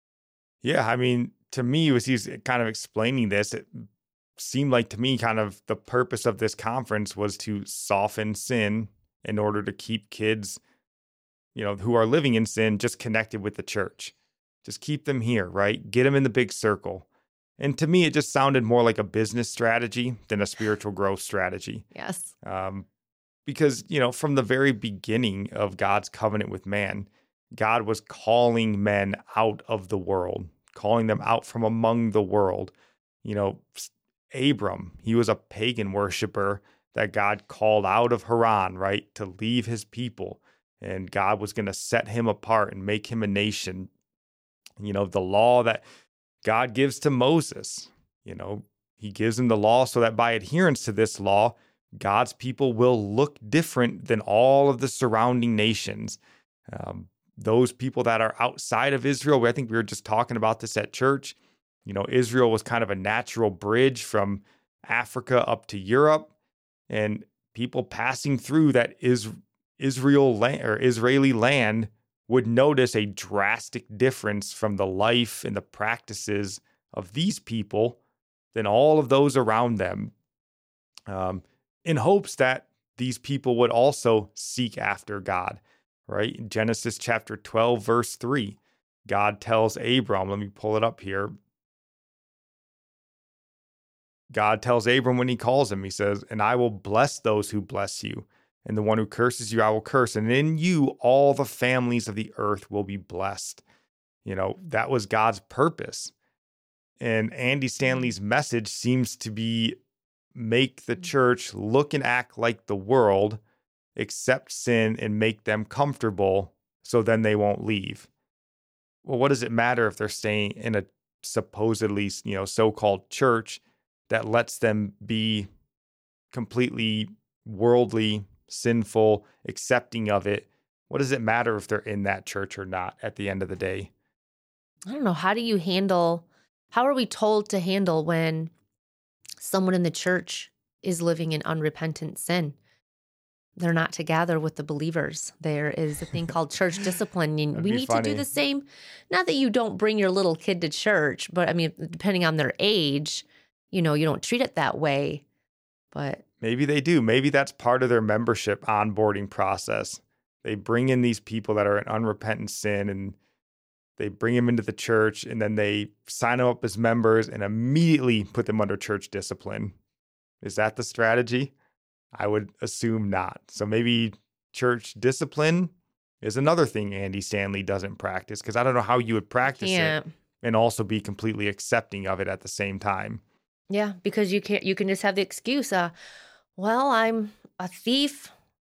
Yeah, I mean, to me, as he's kind of explaining this, it seemed like to me kind of the purpose of this conference was to soften sin in order to keep kids, you know, who are living in sin just connected with the church. Just keep them here, right? Get them in the big circle. And to me, it just sounded more like a business strategy than a spiritual growth strategy. Yes. Um, because, you know, from the very beginning of God's covenant with man, God was calling men out of the world, calling them out from among the world. You know, Abram, he was a pagan worshiper that God called out of Haran, right, to leave his people. And God was going to set him apart and make him a nation. You know, the law that God gives to Moses, you know, he gives him the law so that by adherence to this law, God's people will look different than all of the surrounding nations. Um, those people that are outside of Israel, I think we were just talking about this at church. You know, Israel was kind of a natural bridge from Africa up to Europe, and people passing through that is Israel land or Israeli land would notice a drastic difference from the life and the practices of these people than all of those around them, um, in hopes that these people would also seek after God, right? In Genesis chapter twelve, verse three, God tells Abram, let me pull it up here. God tells Abram when he calls him, he says, and I will bless those who bless you, and the one who curses you, I will curse. And in you, all the families of the earth will be blessed. You know, that was God's purpose. And Andy Stanley's message seems to be make the church look and act like the world, accept sin, and make them comfortable so then they won't leave. Well, what does it matter if they're staying in a supposedly, you know, so-called church that lets them be completely worldly, sinful, accepting of it? What does it matter if they're in that church or not at the end of the day? I don't know. How do you handle, how are we told to handle when someone in the church is living in unrepentant sin? They're not to gather with the believers. There is a thing called church discipline. And we need funny. to do the same. Not that you don't bring your little kid to church, but I mean, depending on their age, you know, you don't treat it that way. But maybe they do. Maybe that's part of their membership onboarding process. They bring in these people that are in unrepentant sin, and they bring them into the church, and then they sign them up as members and immediately put them under church discipline. Is that the strategy? I would assume not. So maybe church discipline is another thing Andy Stanley doesn't practice, because I don't know how you would practice it and also be completely accepting of it at the same time. Yeah, because you can't. You can just have the excuse, uh, well, I'm a thief.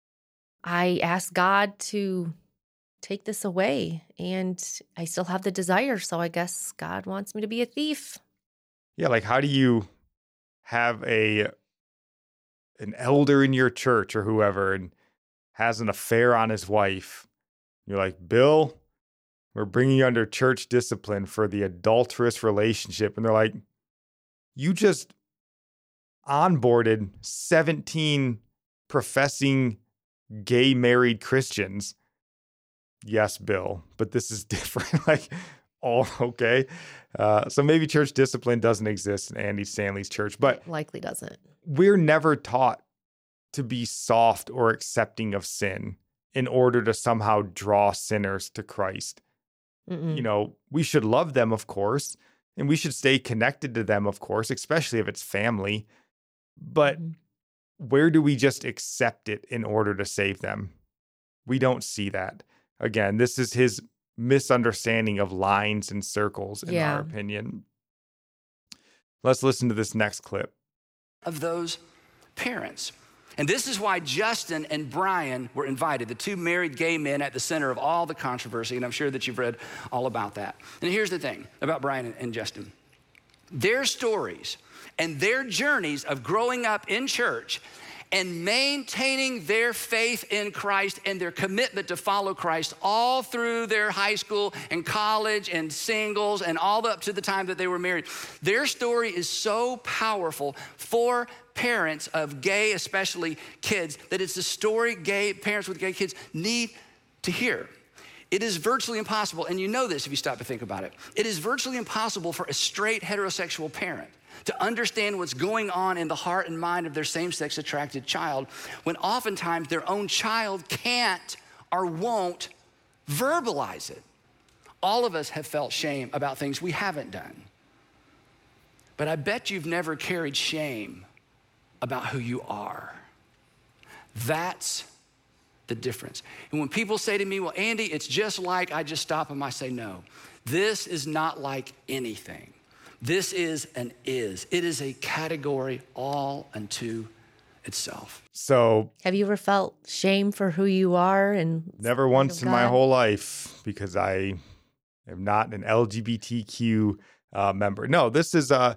I asked God to take this away, and I still have the desire, so I guess God wants me to be a thief. Yeah, like how do you have a an elder in your church or whoever and has an affair on his wife? You're like, Bill, we're bringing you under church discipline for the adulterous relationship. And they're like, you just onboarded seventeen professing gay married Christians. Yes, Bill, but this is different. Like, oh, okay. Uh, so maybe church discipline doesn't exist in Andy Stanley's church, but it likely doesn't. We're never taught to be soft or accepting of sin in order to somehow draw sinners to Christ. Mm-mm. You know, we should love them, of course, and we should stay connected to them, of course, especially if it's family. But mm-hmm. where do we just accept it in order to save them? We don't see that. Again, this is his misunderstanding of lines and circles, in yeah. our opinion. Let's listen to this next clip. Of those parents. And this is why Justin and Brian were invited, the two married gay men at the center of all the controversy, and I'm sure that you've read all about that. And here's the thing about Brian and Justin. Their stories and their journeys of growing up in church and maintaining their faith in Christ and their commitment to follow Christ all through their high school and college and singles and all up to the time that they were married. Their story is so powerful for parents of gay, especially kids, that it's a story gay parents with gay kids need to hear. It is virtually impossible, and you know this if you stop to think about it. It is virtually impossible for a straight heterosexual parent to understand what's going on in the heart and mind of their same-sex attracted child when oftentimes their own child can't or won't verbalize it. All of us have felt shame about things we haven't done. But I bet you've never carried shame about who you are. That's the difference. And when people say to me, well, Andy, it's just like, I just stop them, I say, no, this is not like anything. This is an is. It is a category all unto itself. So Have you ever felt shame for who you are? And never once in my whole life, because I am not an L G B T Q uh, member. No, this is uh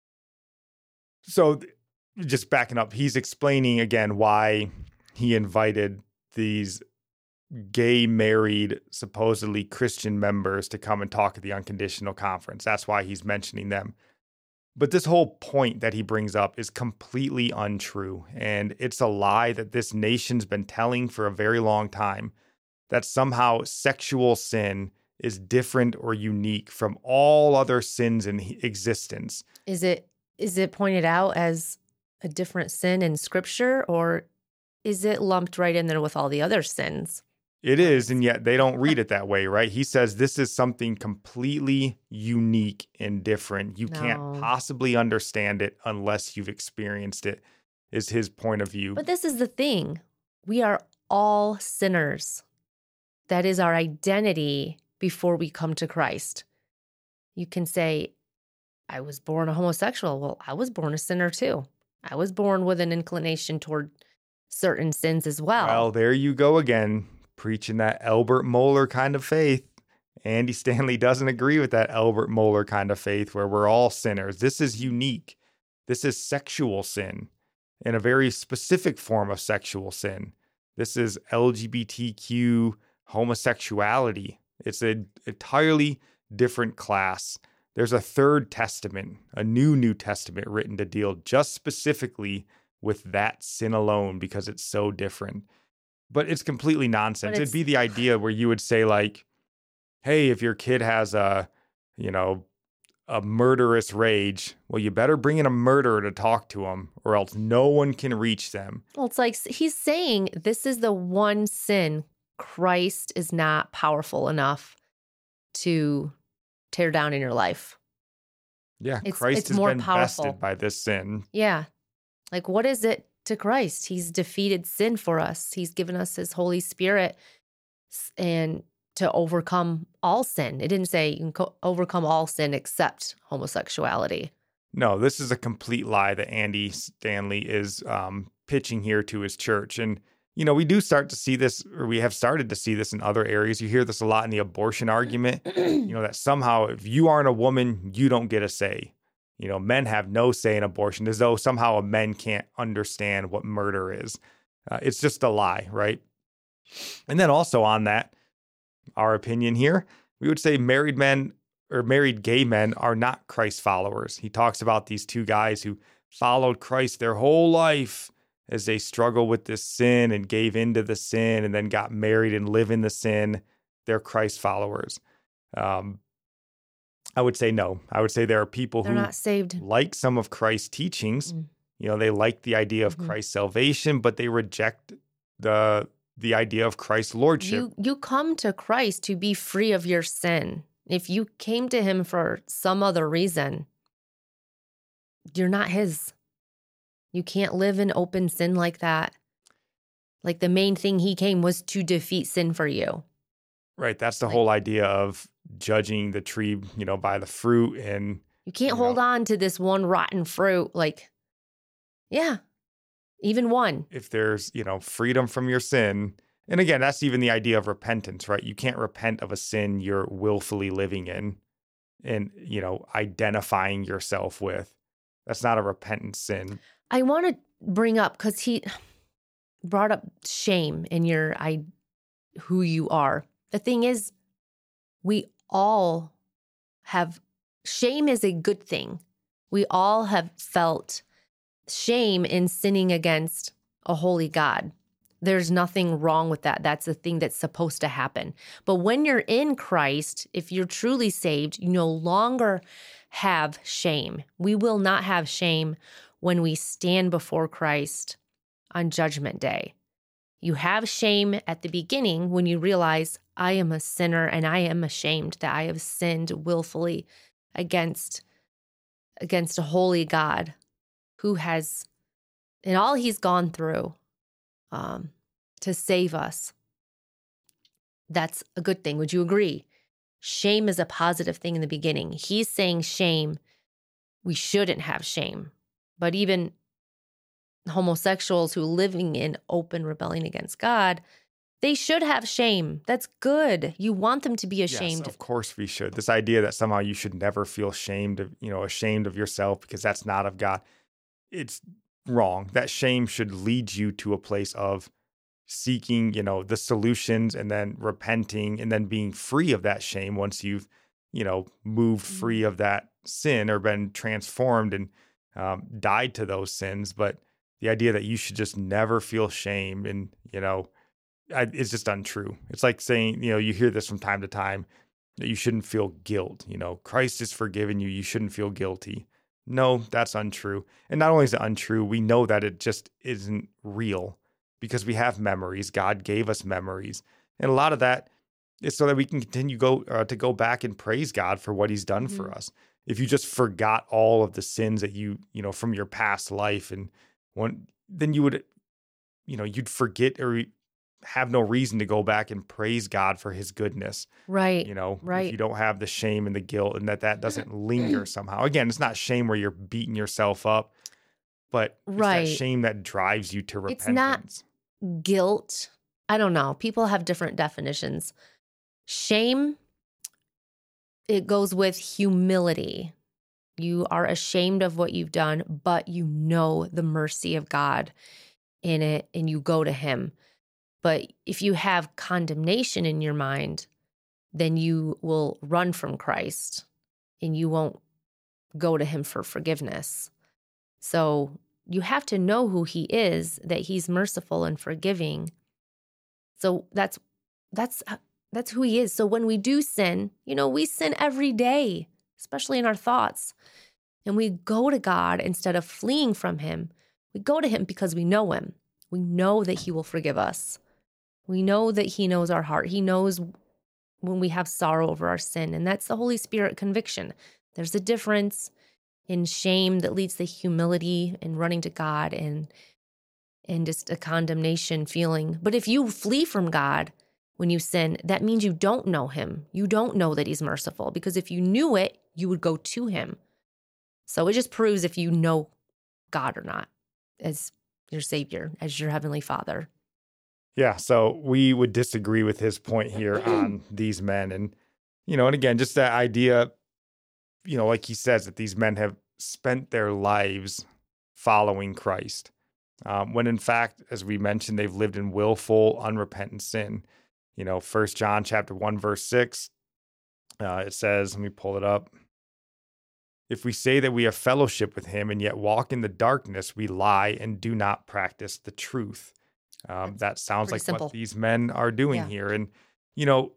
so th- just backing up, he's explaining again why he invited these gay married, supposedly Christian members to come and talk at the Unconditional Conference. That's why he's mentioning them. But this whole point that he brings up is completely untrue. And it's a lie that this nation's been telling for a very long time, that somehow sexual sin is different or unique from all other sins in existence. Is it is it pointed out as a different sin in Scripture, or is it lumped right in there with all the other sins? It is, and yet they don't read it that way, right? He says this is something completely unique and different. You No. can't possibly understand it unless you've experienced it, is his point of view. But this is the thing. We are all sinners. That is our identity before we come to Christ. You can say, I was born a homosexual. Well, I was born a sinner too. I was born with an inclination toward certain sins as well. Well, there you go again, preaching that Albert Mohler kind of faith. Andy Stanley doesn't agree with that Albert Mohler kind of faith where we're all sinners. This is unique. This is sexual sin, and a very specific form of sexual sin. This is L G B T Q homosexuality. It's an entirely different class. There's a third testament, a new New Testament written to deal just specifically with that sin alone because it's so different. But it's completely nonsense. But it's- It'd be the idea where you would say like, hey, if your kid has a, you know, a murderous rage, well, you better bring in a murderer to talk to them or else no one can reach them. Well, it's like he's saying this is the one sin Christ is not powerful enough to tear down in your life. Yeah, It's- Christ it's has more been powerful. bested by this sin. Yeah. Like, what is it to Christ? He's defeated sin for us. He's given us his Holy Spirit s- and to overcome all sin. It didn't say you can co- overcome all sin except homosexuality. No, this is a complete lie that Andy Stanley is um, pitching here to his church. And, you know, we do start to see this, or we have started to see this in other areas. You hear this a lot in the abortion argument, you know, that somehow if you aren't a woman, you don't get a say. You know, men have no say in abortion, as though somehow a men can't understand what murder is. Uh, it's just a lie, right? And then also on that, our opinion here, we would say married men or married gay men are not Christ followers. He talks about these two guys who followed Christ their whole life as they struggle with this sin and gave into the sin and then got married and live in the sin. They're Christ followers. Um, I would say no. I would say there are people They're who not saved. like some of Christ's teachings. Mm. You know, they like the idea of Mhm. Christ's salvation, but they reject the the idea of Christ's lordship. You you come to Christ to be free of your sin. If you came to him for some other reason, you're not his. You can't live in open sin like that. Like the main thing he came was to defeat sin for you. Right. That's the Like- whole idea of judging the tree, you know, by the fruit. And You can't You hold know. on to this one rotten fruit. Like, yeah, even one. if there's, you know, freedom from your sin. And again, that's even the idea of repentance, right? You can't repent of a sin you're willfully living in and, you know, identifying yourself with. That's not a repentant sin. I want to bring up because he brought up shame in your I who you are. The thing is, we all have shame is a good thing. We all have felt shame in sinning against a holy God. There's nothing wrong with that. That's the thing that's supposed to happen. But when you're in Christ, if you're truly saved, you no longer have shame. We will not have shame when we stand before Christ on Judgment Day. You have shame at the beginning when you realize, I am a sinner and I am ashamed that I have sinned willfully against, against a holy God who has, and all he's gone through um, to save us. That's a good thing. Would you agree? Shame is a positive thing in the beginning. He's saying shame, we shouldn't have shame. But even homosexuals who are living in open rebellion against God, they should have shame. That's good. You want them to be ashamed. Yes, of course we should. This idea that somehow you should never feel shamed of, you know, ashamed of yourself because that's not of God. It's wrong. That shame should lead you to a place of seeking, you know, the solutions and then repenting and then being free of that shame once you've, you know, moved free of that sin or been transformed and um, died to those sins. But the idea that you should just never feel shame and, you know, I, it's just untrue. It's like saying, you know, you hear this from time to time that you shouldn't feel guilt. You know, Christ has forgiven you. You shouldn't feel guilty. No, that's untrue. And not only is it untrue, we know that it just isn't real because we have memories. God gave us memories. And a lot of that is so that we can continue go uh, to go back and praise God for what he's done mm-hmm. for us. If you just forgot all of the sins that you, you know, from your past life and one, then you would, you know, you'd forget or have no reason to go back and praise God for his goodness. Right. You know, right. if you don't have the shame and the guilt and that that doesn't linger somehow. Again, it's not shame where you're beating yourself up, but right. it's that shame that drives you to repentance. It's not guilt. I don't know. People have different definitions. Shame, it goes with humility. You are ashamed of what you've done, but you know the mercy of God in it and you go to him. But if you have condemnation in your mind, then you will run from Christ and you won't go to him for forgiveness. So you have to know who he is, that he's merciful and forgiving. So that's that's that's who he is. So when we do sin, you know, we sin every day, especially in our thoughts. And we go to God instead of fleeing from him. We go to him because we know him. We know that he will forgive us. We know that he knows our heart. He knows when we have sorrow over our sin. And that's the Holy Spirit conviction. There's a difference in shame that leads to humility and running to God and, and just a condemnation feeling. But if you flee from God when you sin, that means you don't know him. You don't know that he's merciful, because if you knew it, you would go to him. So it just proves if you know God or not as your Savior, as your Heavenly Father. Yeah, so we would disagree with his point here on these men. And, you know, and again, just that idea, you know, like he says, that these men have spent their lives following Christ. Um, when in fact, as we mentioned, they've lived in willful, unrepentant sin. You know, First John chapter one, verse six, uh, it says, let me pull it up. If we say that we have fellowship with him and yet walk in the darkness, we lie and do not practice the truth. Um, that sounds like simple. what these men are doing Yeah. here. And, you know,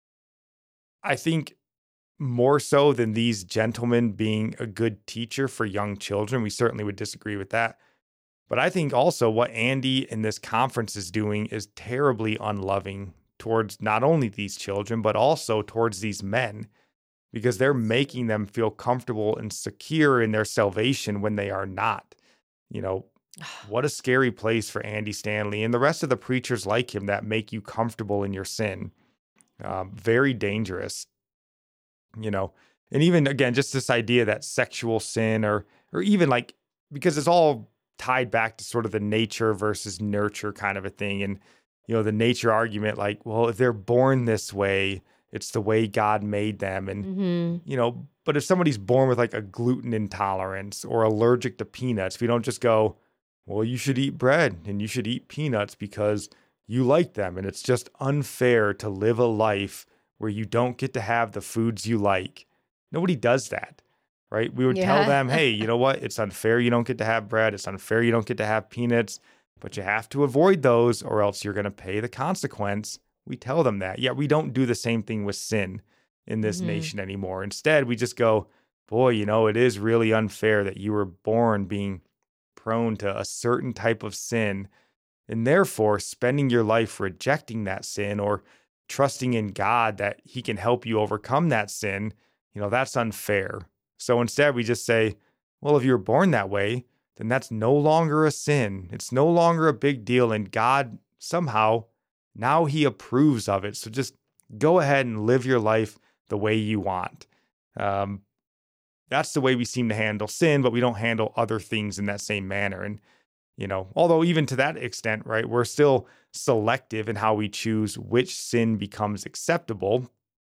I think more so than these gentlemen being a good teacher for young children, we certainly would disagree with that. But I think also what Andy in this conference is doing is terribly unloving towards not only these children, but also towards these men, because they're making them feel comfortable and secure in their salvation when they are not. You know, what a scary place for Andy Stanley and the rest of the preachers like him that make you comfortable in your sin. Um, very dangerous, you know. And even, again, just this idea that sexual sin or or even like, because it's all tied back to sort of the nature versus nurture kind of a thing. And, you know, the nature argument, like, well, if they're born this way, it's the way God made them. And, Mm-hmm. you know, but if somebody's born with like a gluten intolerance or allergic to peanuts, we don't just go, well, you should eat bread and you should eat peanuts because you like them. And it's just unfair to live a life where you don't get to have the foods you like. Nobody does that, right? We would tell Yeah. them, hey, you know what? It's unfair you don't get to have bread. It's unfair you don't get to have peanuts. but you have to avoid those or else you're going to pay the consequence. We tell them that. Yet we don't do the same thing with sin in this Mm-hmm. nation anymore. Instead, we just go, boy, you know, it is really unfair that you were born being prone to a certain type of sin, and therefore spending your life rejecting that sin or trusting in God that he can help you overcome that sin, you know, that's unfair. So instead, we just say, well, if you were born that way, then that's no longer a sin. It's no longer a big deal. And God somehow, now he approves of it. So just go ahead and live your life the way you want. Um, that's the way we seem to handle sin, but we don't handle other things in that same manner. And, you know, although even to that extent, right, we're still selective in how we choose which sin becomes acceptable,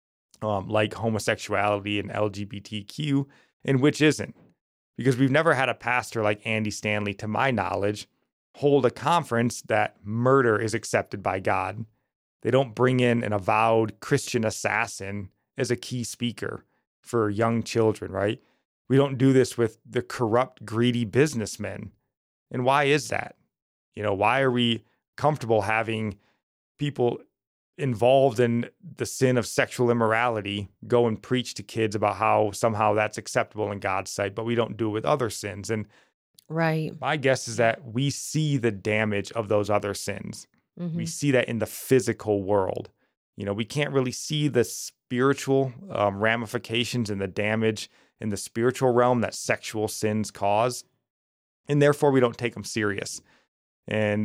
um, like homosexuality and L G B T Q, and which isn't. Because we've never had a pastor like Andy Stanley, to my knowledge, hold a conference that murder is accepted by God. They don't bring in an avowed Christian assassin as a key speaker for young children, right? We don't do this with the corrupt, greedy businessmen. And why is that? You know, why are we comfortable having people involved in the sin of sexual immorality go and preach to kids about how somehow that's acceptable in God's sight, but we don't do it with other sins? And Right. my guess is that we see the damage of those other sins. Mm-hmm. We see that in the physical world. You know, we can't really see the spiritual um, ramifications and the damage in the spiritual realm that sexual sins cause. And therefore, we don't take them serious. And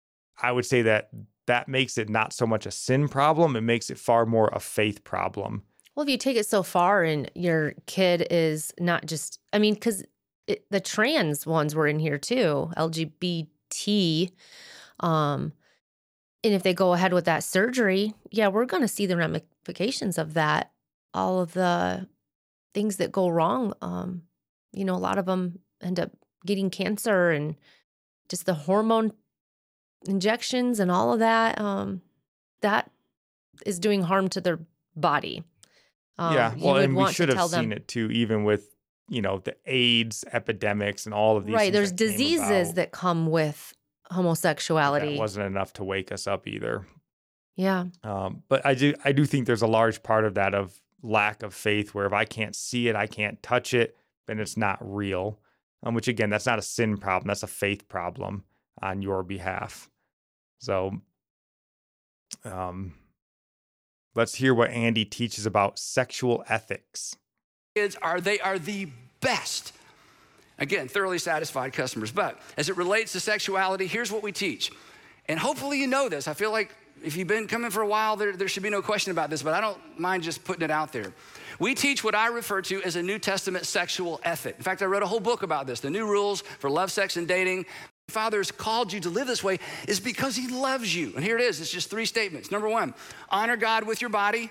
I would say that that makes it not so much a sin problem. It makes it far more a faith problem. Well, if you take it so far and your kid is not just, I mean, because the trans ones were in here too, L G B T. Um, and if they go ahead with that surgery, yeah, we're going to see the ramifications of that. All of the things that go wrong, um, you know, a lot of them end up getting cancer and just the hormone injections and all of that. Um, that is doing harm to their body. Um, yeah, you well, would and we want to should have tell seen them, it too, even with, you know, the AIDS epidemics and all of these right? things There's that came diseases about. that come with But homosexuality. that wasn't enough to wake us up either. Yeah. Um, but I do, I do think there's a large part of that of lack of faith, where if I can't see it, I can't touch it, then it's not real. Um, which again, that's not a sin problem. That's a faith problem on your behalf. So, um, let's hear what Andy teaches about sexual ethics. Kids are, they are the best. Again, thoroughly satisfied customers. But as it relates to sexuality, here's what we teach. And hopefully you know this. I feel like if you've been coming for a while, there, there should be no question about this, but I don't mind just putting it out there. We teach what I refer to as a New Testament sexual ethic. In fact, I wrote a whole book about this, The New Rules for Love, Sex, and Dating. Father has called you to live this way is because he loves you. And here it is. It's just three statements. Number one, honor God with your body,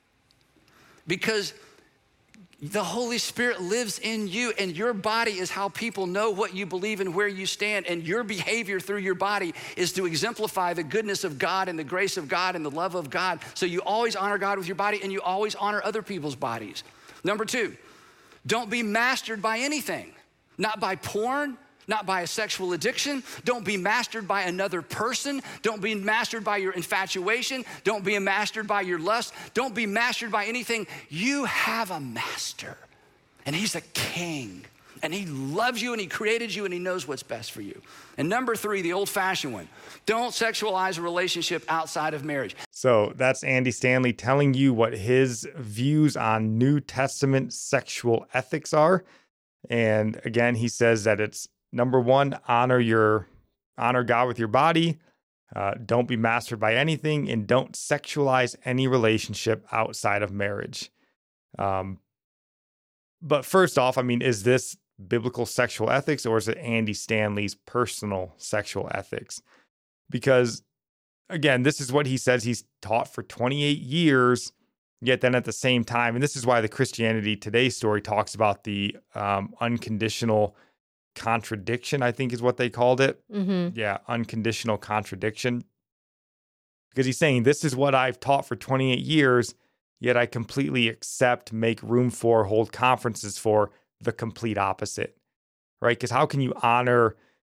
because the Holy Spirit lives in you, and your body is how people know what you believe and where you stand. And your behavior through your body is to exemplify the goodness of God and the grace of God and the love of God. So you always honor God with your body, and you always honor other people's bodies. Number two, don't be mastered by anything, not by porn, not by a sexual addiction. Don't be mastered by another person. Don't be mastered by your infatuation. Don't be mastered by your lust. Don't be mastered by anything. You have a master, and he's a king, and he loves you, and he created you, and he knows what's best for you. And number three, the old-fashioned one, don't sexualize a relationship outside of marriage. So that's Andy Stanley telling you what his views on New Testament sexual ethics are. And again, he says that it's number one, honor your honor God with your body. Uh, don't be mastered by anything, and don't sexualize any relationship outside of marriage. Um, but first off, I mean, is this biblical sexual ethics, or is it Andy Stanley's personal sexual ethics? Because again, this is what he says he's taught for twenty-eight years. Yet then at the same time, and this is why the Christianity Today story talks about the um, unconditional contradiction, I think is what they called it. Mm-hmm. Yeah, unconditional contradiction. Because he's saying, this is what I've taught for twenty-eight years, yet I completely accept, make room for, hold conferences for the complete opposite, right? Because how can you honor,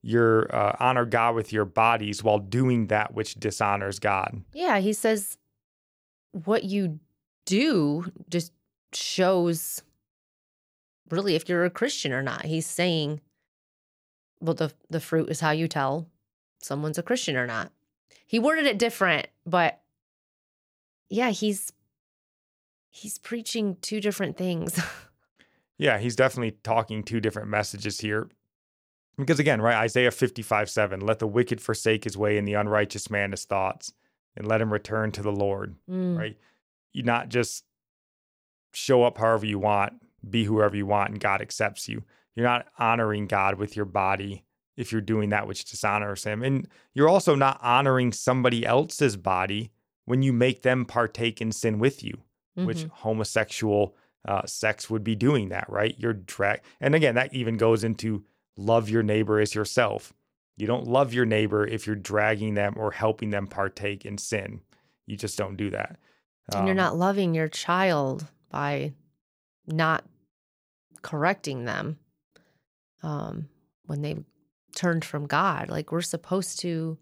your uh, honor God with your bodies while doing that which dishonors God. Yeah, he says what you do just shows really if you're a Christian or not. He's saying, well, the, the fruit is how you tell someone's a Christian or not. He worded it different, but yeah, he's he's preaching two different things. Yeah, he's definitely talking two different messages here. Because again, right, Isaiah fifty-five seven, let the wicked forsake his way and the unrighteous man his thoughts, and let him return to the Lord, Mm. right? You not just show up however you want, be whoever you want, and God accepts you. You're not honoring God with your body if you're doing that which dishonors him. And you're also not honoring somebody else's body when you make them partake in sin with you, Mhm. which homosexual uh, sex would be doing that, right? You're drag. And again, that even goes into love your neighbor as yourself. You don't love your neighbor if you're dragging them or helping them partake in sin. You just don't do that. And you're Um, not loving your child by not correcting them um, when they've turned from God. Like we're supposed to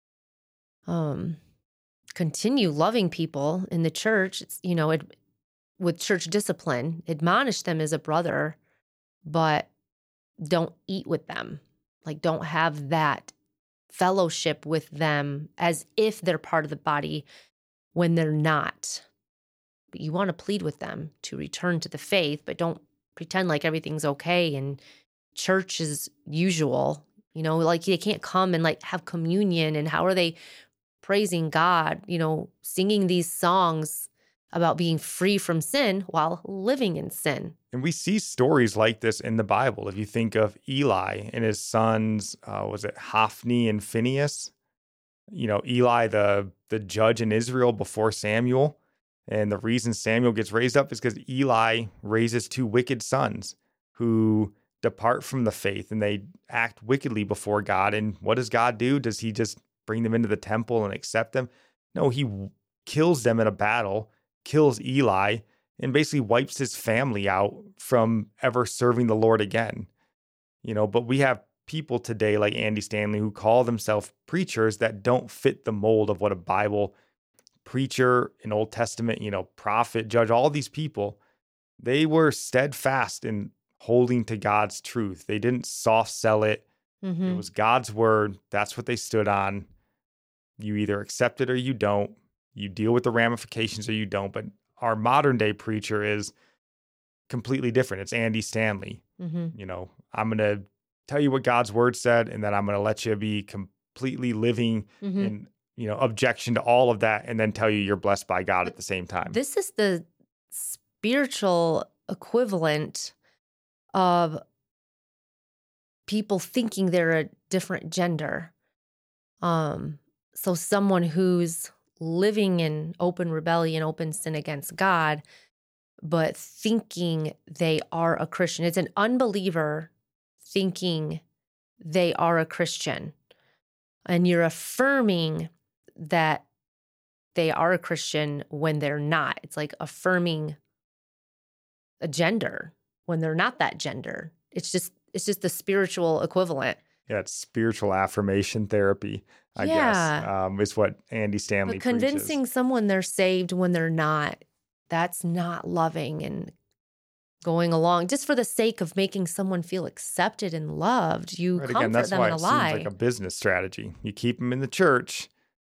um, continue loving people in the church. It's, you know, it, with church discipline, admonish them as a brother, but don't eat with them. Like don't have that fellowship with them as if they're part of the body when they're not. But you want to plead with them to return to the faith, but don't pretend like everything's okay and church is usual. You know, like they can't come and like have communion, and how are they praising God, you know, singing these songs about being free from sin while living in sin. And we see stories like this in the Bible. If you think of Eli and his sons, uh, was it Hophni and Phinehas? You know, Eli, the the judge in Israel before Samuel. And the reason Samuel gets raised up is because Eli raises two wicked sons who depart from the faith and they act wickedly before God. And what does God do? Does he just bring them into the temple and accept them? No, he w- kills them in a battle, kills Eli, and basically wipes his family out from ever serving the Lord again. You know, but we have people today like Andy Stanley who call themselves preachers that don't fit the mold of what a Bible preacher, an Old Testament, you know, prophet, judge, all these people, they were steadfast in holding to God's truth. They didn't soft sell it. Mm-hmm. It was God's word. That's what they stood on. You either accept it or you don't. You deal with the ramifications or you don't. But our modern day preacher is completely different. It's Andy Stanley. Mm-hmm. You know, I'm going to tell you what God's word said, and then I'm going to let you be completely living Mm-hmm. in, you know, objection to all of that, and then tell you you're blessed by God at the same time. This is the spiritual equivalent of people thinking they're a different gender. Um, so someone who's living in open rebellion, open sin against God, but thinking they are a Christian. It's an unbeliever thinking they are a Christian. And you're affirming that they are a Christian when they're not. It's like affirming a gender when they're not that gender. It's just it's just the spiritual equivalent. Yeah, it's spiritual affirmation therapy, I Yeah. guess, um, is what Andy Stanley But convincing preaches. someone they're saved when they're not, that's not loving and going along just for the sake of making someone feel accepted and loved. You Right, comfort again, that's them why in a it lie. seems like a business strategy. You keep them in the church,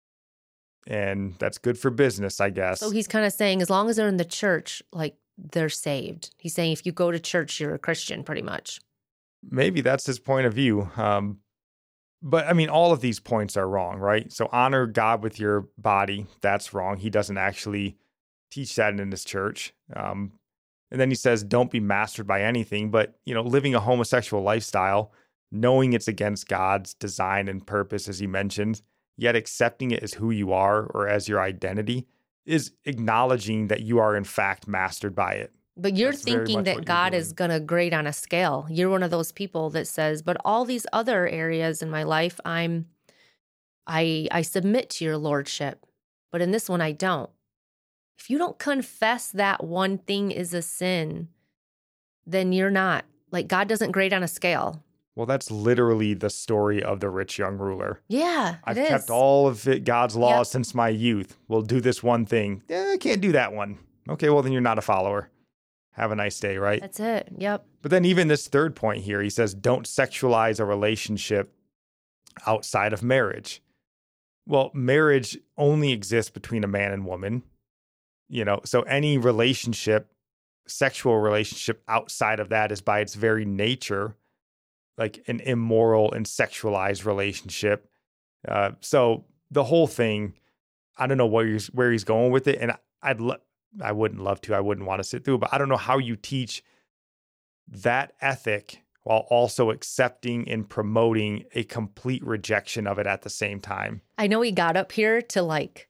and that's good for business, I guess. So he's kind of saying as long as they're in the church, like they're saved. He's saying if you go to church, you're a Christian pretty much. Maybe that's his point of view. Um, but I mean, all of these points are wrong, right? So honor God with your body. That's wrong. He doesn't actually teach that in his church. Um, and then he says, don't be mastered by anything, but, you know, living a homosexual lifestyle, knowing it's against God's design and purpose, as he mentioned, yet accepting it as who you are or as your identity is acknowledging that you are in fact mastered by it. But you're That's very thinking much that what you're God doing. is going to grade on a scale. You're one of those people that says, but all these other areas in my life, I'm, I, I submit to your lordship, but in this one, I don't. If you don't confess that one thing is a sin, then you're not. Like God doesn't grade on a scale. Well, that's literally the story of the rich young ruler. Yeah, it I've is. kept all of it, God's laws Yep. since my youth. We'll do this one thing. Eh, I can't do that one. Okay, well, then you're not a follower. Have a nice day, right? That's it. Yep. But then even this third point here, he says, don't sexualize a relationship outside of marriage. Well, marriage only exists between a man and woman. You know, so any relationship, sexual relationship outside of that is by its very nature like an immoral and sexualized relationship. Uh, so the whole thing, I don't know where he's where he's going with it, and I'd lo- I wouldn't love to, I wouldn't want to sit through, but I don't know how you teach that ethic while also accepting and promoting a complete rejection of it at the same time. I know he got up here to like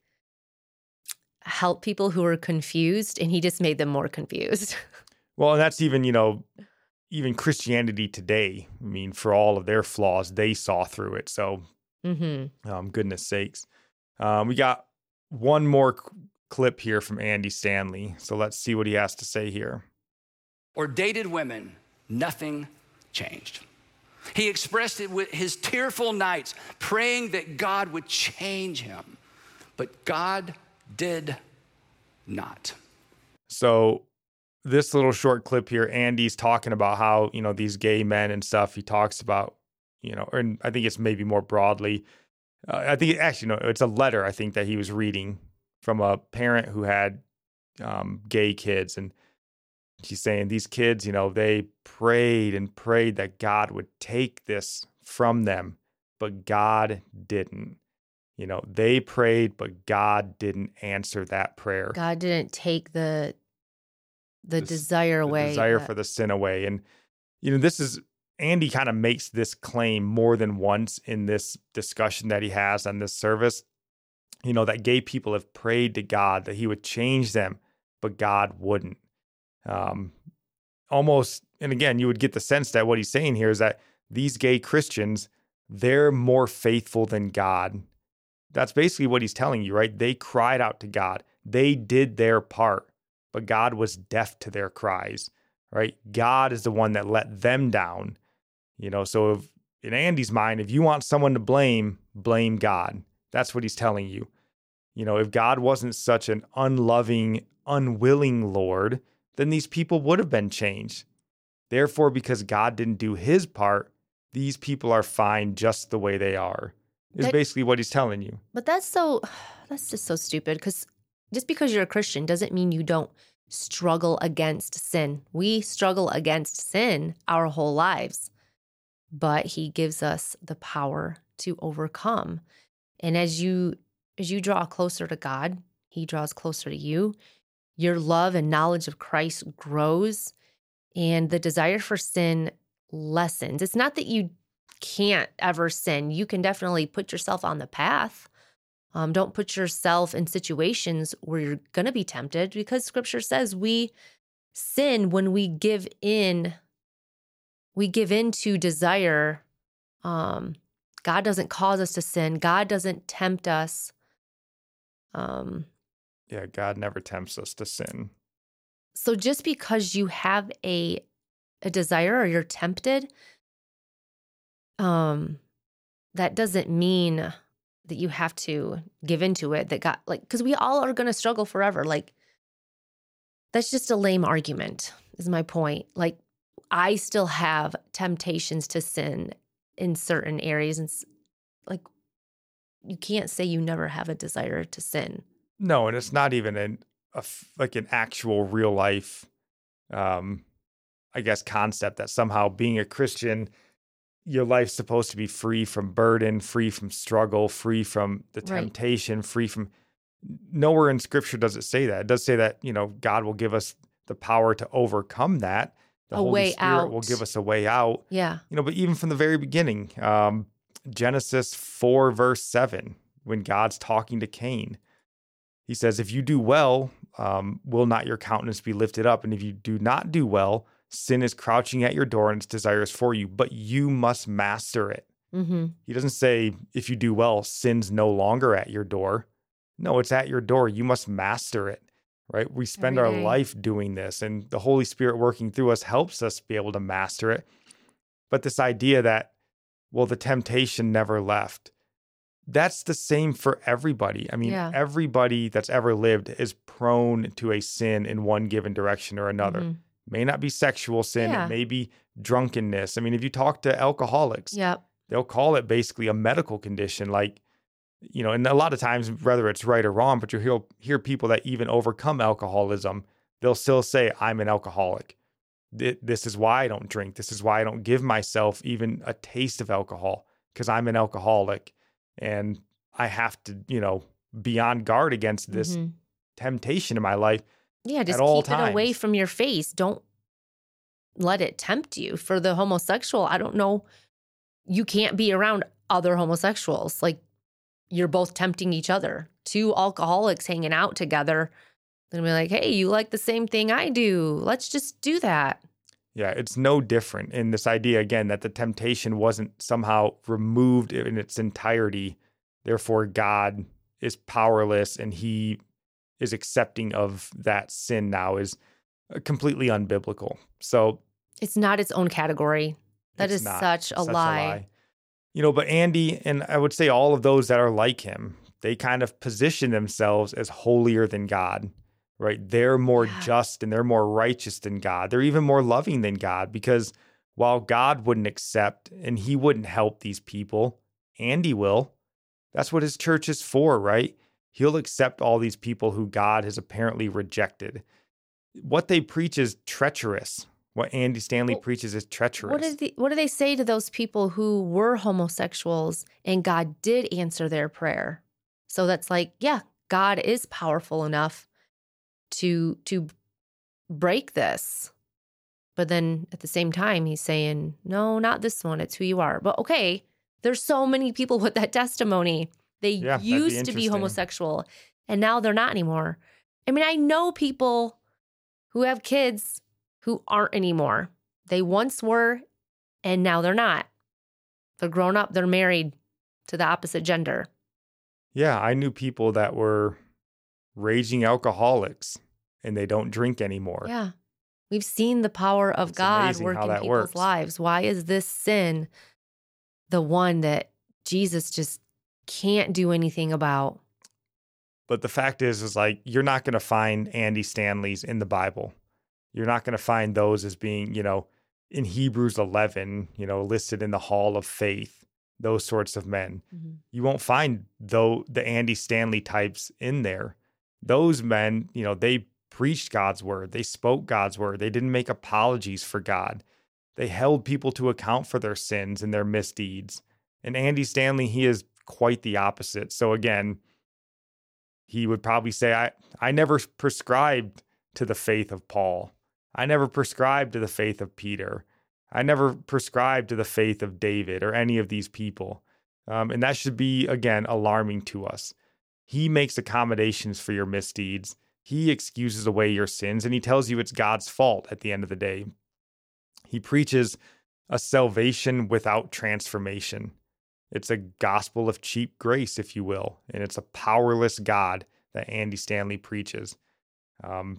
help people who were confused, and he just made them more confused. Well, and that's even, you know, even Christianity today. I mean, for all of their flaws, they saw through it. So, Mm-hmm. um, goodness sakes. Um, we got one more c- clip here from Andy Stanley. So let's see what he has to say here. Or dated women, nothing changed. He expressed it with his tearful nights, praying that God would change him. But God did not. So this little short clip here, Andy's talking about how, you know, these gay men and stuff, he talks about, you know, and I think it's maybe more broadly. Uh, I think actually, no, it's a letter, I think, that he was reading from a parent who had um, gay kids. And he's saying these kids, you know, they prayed and prayed that God would take this from them, but God didn't. You know, they prayed, but God didn't answer that prayer. God didn't take the the This- desire the away. desire that- for the sin away. And, you know, this is, Andy kind of makes this claim more than once in this discussion that he has on this service, you know, that gay people have prayed to God that he would change them, but God wouldn't. Um, almost, and again, you would get the sense that what he's saying here is that these gay Christians, they're more faithful than God. That's basically what he's telling you, right? They cried out to God. They did their part, but God was deaf to their cries, right? God is the one that let them down, you know? So if, in Andy's mind, if you want someone to blame, blame God. That's what he's telling you. You know, if God wasn't such an unloving, unwilling Lord, then these people would have been changed. Therefore, because God didn't do his part, these people are fine just the way they are, is That- basically what he's telling you. But that's so, that's just so stupid, because just because you're a Christian doesn't mean you don't struggle against sin. We struggle against sin our whole lives, but he gives us the power to overcome. And as you as you draw closer to God, he draws closer to you. Your love and knowledge of Christ grows, and the desire for sin lessens. It's not that you can't ever sin. You can definitely put yourself on the path. Um, don't put yourself in situations where you're going to be tempted, because scripture says we sin when we give in. We give in to desire. Um, God doesn't cause us to sin. God doesn't tempt us. Um, Yeah, God never tempts us to sin. so just because you have a a desire or you're tempted, um, that doesn't mean that you have to give into it. That God, like, because we all are going to struggle forever. Like, that's just a lame argument, is my point. Like, I still have temptations to sin in certain areas, and s- like, you can't say you never have a desire to sin. No, and it's not even an a f like an actual real life, um, I guess, concept that somehow being a Christian, your life's supposed to be free from burden, free from struggle, free from the Right. temptation, free from. Nowhere in Scripture does it say that. It does say that, you know, God will give us the power to overcome that. The A Holy way Spirit will out. give us a way out. Yeah. You know, but even from the very beginning, um, Genesis four, verse seven, when God's talking to Cain, he says, if you do well, um, will not your countenance be lifted up? And if you do not do well, sin is crouching at your door and its desires for you, but you must master it. Mm-hmm. He doesn't say, if you do well, sin's no longer at your door. No, it's at your door. You must master it, right? We spend Every our day. life doing this, and the Holy Spirit working through us helps us be able to master it. But this idea that, well, the temptation never left, that's the same for everybody. I mean, Yeah. everybody that's ever lived is prone to a sin in one given direction or another. Mhm. May not be sexual sin, Yeah. it may be drunkenness. I mean, if you talk to alcoholics, Yep. they'll call it basically a medical condition. Like, you know, and a lot of times, whether it's right or wrong, but you hear, hear people that even overcome alcoholism, they'll still say, I'm an alcoholic. Th- This is why I don't drink. This is why I don't give myself even a taste of alcohol, because I'm an alcoholic and I have to, you know, be on guard against this Mhm. temptation in my life Yeah, just at all keep it away times. from your face. Don't let it tempt you. For the homosexual, I don't know. You can't be around other homosexuals. Like, you're both tempting each other. Two alcoholics hanging out together. They're gonna be like, hey, you like the same thing I do. Let's just do that. Yeah, it's no different in this idea, again, that the temptation wasn't somehow removed in its entirety. Therefore, God is powerless and he is accepting of that sin now is uh, completely unbiblical. So It's not its own category. That it's is not such a such lie. You know, but Andy, and I would say all of those that are like him, they kind of position themselves as holier than God, right? They're more Yeah. just and they're more righteous than God. They're even more loving than God, because while God wouldn't accept and he wouldn't help these people, Andy will. That's what his church is for, right? He'll accept all these people who God has apparently rejected. What they preach is treacherous. What Andy Stanley Well, preaches is treacherous. What did the, what do they say to those people who were homosexuals and God did answer their prayer? So that's like, yeah, God is powerful enough to to break this. But then at the same time, he's saying, no, not this one. It's who you are. But okay, there's so many people with that testimony. They Yeah, that'd be used to be interesting. homosexual and now they're not anymore. I mean, I know people who have kids who aren't anymore. They once were and now they're not. They're grown up, they're married to the opposite gender. Yeah, I knew people that were raging alcoholics and they don't drink anymore. Yeah. We've seen the power of It's God amazing work how in that people's works. lives. Why is this sin the one that Jesus just can't do anything about? But the fact is, is like, you're not going to find Andy Stanleys in the Bible. You're not going to find those as being, you know, in Hebrews eleven, you know, listed in the hall of faith, those sorts of men. Mhm. You won't find though the Andy Stanley types in there. Those men, you know, they preached God's word. They spoke God's word. They didn't make apologies for God. They held people to account for their sins and their misdeeds. And Andy Stanley, he is quite the opposite. So again, he would probably say, I, I never prescribed to the faith of Paul. I never prescribed to the faith of Peter. I never prescribed to the faith of David or any of these people. Um, and that should be, again, alarming to us. He makes accommodations for your misdeeds. He excuses away your sins, and he tells you it's God's fault at the end of the day. He preaches a salvation without transformation. It's a gospel of cheap grace, if you will, and it's a powerless God that Andy Stanley preaches. Um,